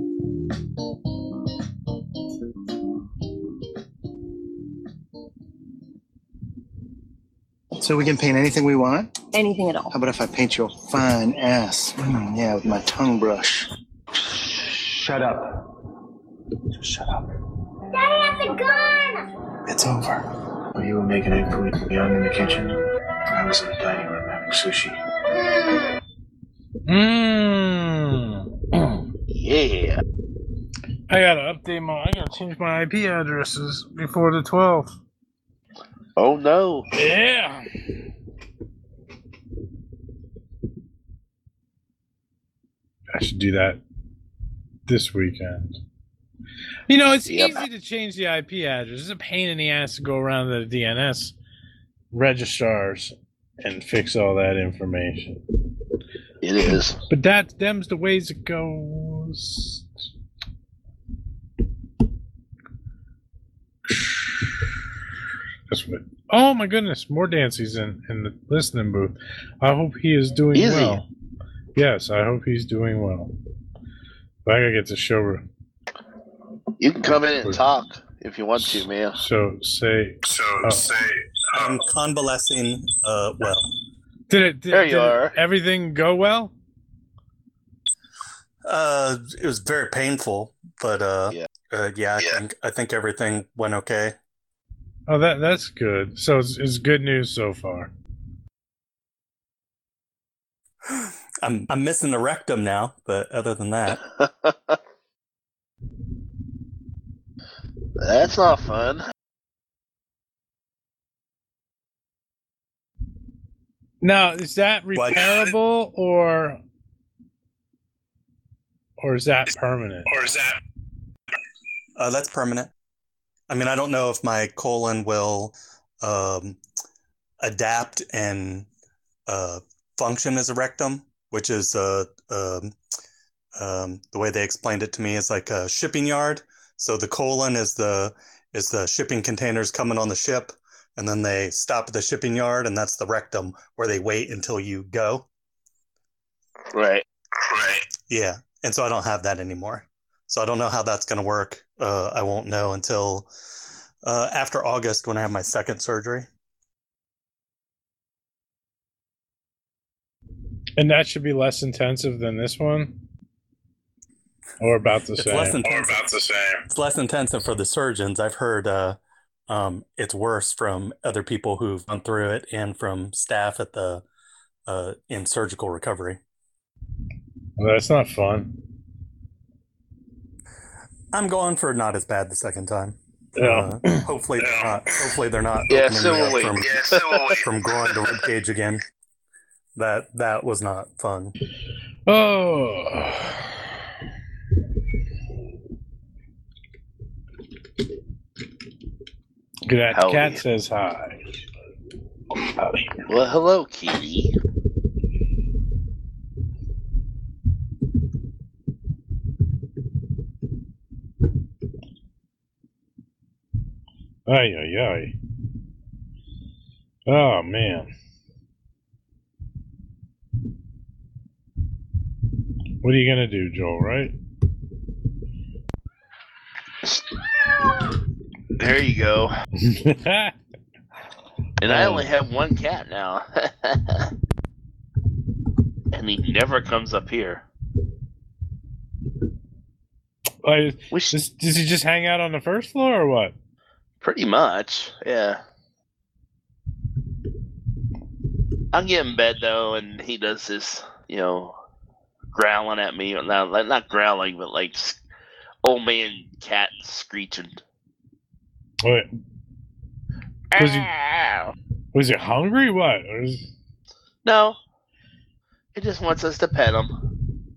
So we can paint anything we want? Anything at all. How about if I paint your fine ass? Mm, yeah, with my tongue brush. Shut up. Just shut up. Daddy has a gun! It's over. While you were making egg foo young in the kitchen, I was in the dining room having sushi. Mmm. Yeah. I gotta update my. I gotta change my I P addresses before the twelfth. Oh no. Yeah. I should do that this weekend. You know, it's Yep. easy to change the I P address. It's a pain in the ass to go around the D N S registrars and fix all that information. It is. But that them's the ways it goes. That's what. Oh my goodness, more Dancy's in, in the listening booth. I hope he is doing Is he? well. Yes, I hope he's doing well. But I gotta get the show. You can come in and talk if you want to, man. So say. So oh. say. I'm convalescing. Uh, well. Did it? Did, There you did are. Everything go well? Uh, it was very painful, but uh, Yeah. uh yeah, I Yeah. think I think everything went okay. Oh, that that's good. So it's, it's good news so far. I'm I'm missing the rectum now, but other than that, That's not fun. Now, is that What? repairable or or is that permanent? or is that Uh, that's permanent. I mean, I don't know if my colon will um, adapt and uh, function as a rectum, which is uh, um, um, the way they explained it to me is like a shipping yard. So the colon is the is the shipping containers coming on the ship, and then they stop at the shipping yard, and that's the rectum where they wait until you go. Right. Right. Yeah, and so I don't have that anymore. So I don't know how that's going to work. Uh, I won't know until uh, after August when I have my second surgery. And that should be less intensive than this one? Or about the It's same? less intensive. Or about the same. It's less intensive for the surgeons. I've heard uh, um, it's worse from other people who've gone through it and from staff at the uh, in surgical recovery. Well, that's not fun. I'm going for not as bad the second time. Yeah. Uh, hopefully they're not. Hopefully they're not Yeah, opening so me up will we. from, Yeah, so will we. from groin to rib cage again. That that was not fun. Oh. Good at Howdy. cat says hi. Howdy. Well, hello, Kitty. Ay, ay, ay. Oh, man. What are you going to do, Joel, right? There you go. And I only have one cat now. And he never comes up here. Like, does, does he just hang out on the first floor or what? Pretty much, yeah. I'll get in bed, though, and he does this, you know, growling at me. Not, not growling, but like old man cat screeching. Wait. Was he, was he hungry? What? Or is... No. He just wants us to pet him.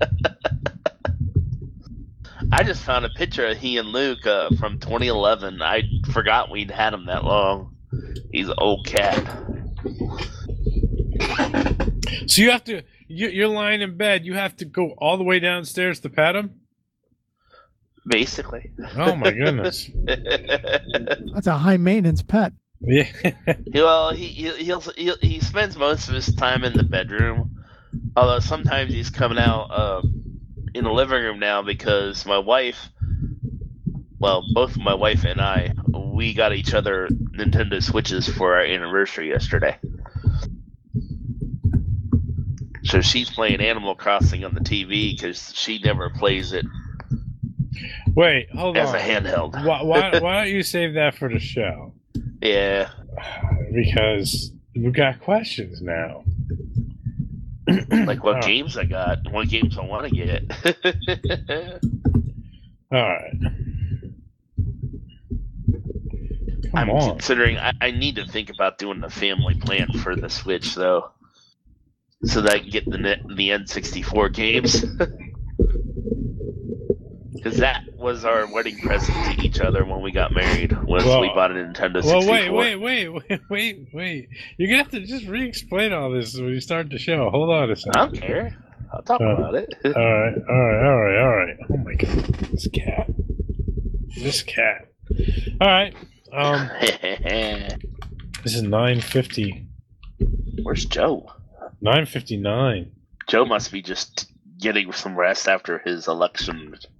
I just found a picture of he and Luke uh, from twenty eleven. I forgot we'd had him that long. He's an old cat. So you have to, you- you're lying in bed, you have to go all the way downstairs to pet him? Basically. Oh my goodness. That's a high maintenance pet. Yeah. Well, he he he'll, he he spends most of his time in the bedroom, although sometimes he's coming out uh, in the living room now because my wife, well, both my wife and I, we got each other Nintendo Switches for our anniversary yesterday. So she's playing Animal Crossing on the T V because she never plays it Wait, hold as on. a handheld. Why, why, why don't you save that for the show? Yeah. Because we've got questions now. Like what Oh. games I got, what games I want to get. All right. Come I'm on. considering I, I need to think about doing the family plan for the Switch though, so that I can get the net, the N sixty-four games. Because that was our wedding present to each other when we got married. Was Well- we bought a Nintendo Well, sixty-four. wait, wait, wait, wait, wait, wait. You're going to have to just re-explain all this when you start the show. Hold on a second. I don't care. I'll talk Uh, about it. All right, all right, all right, all right. Oh my god, this cat, this cat. All right. Um, this is nine fifty. Where's Joe? Nine fifty nine. Joe must be just getting some rest after his election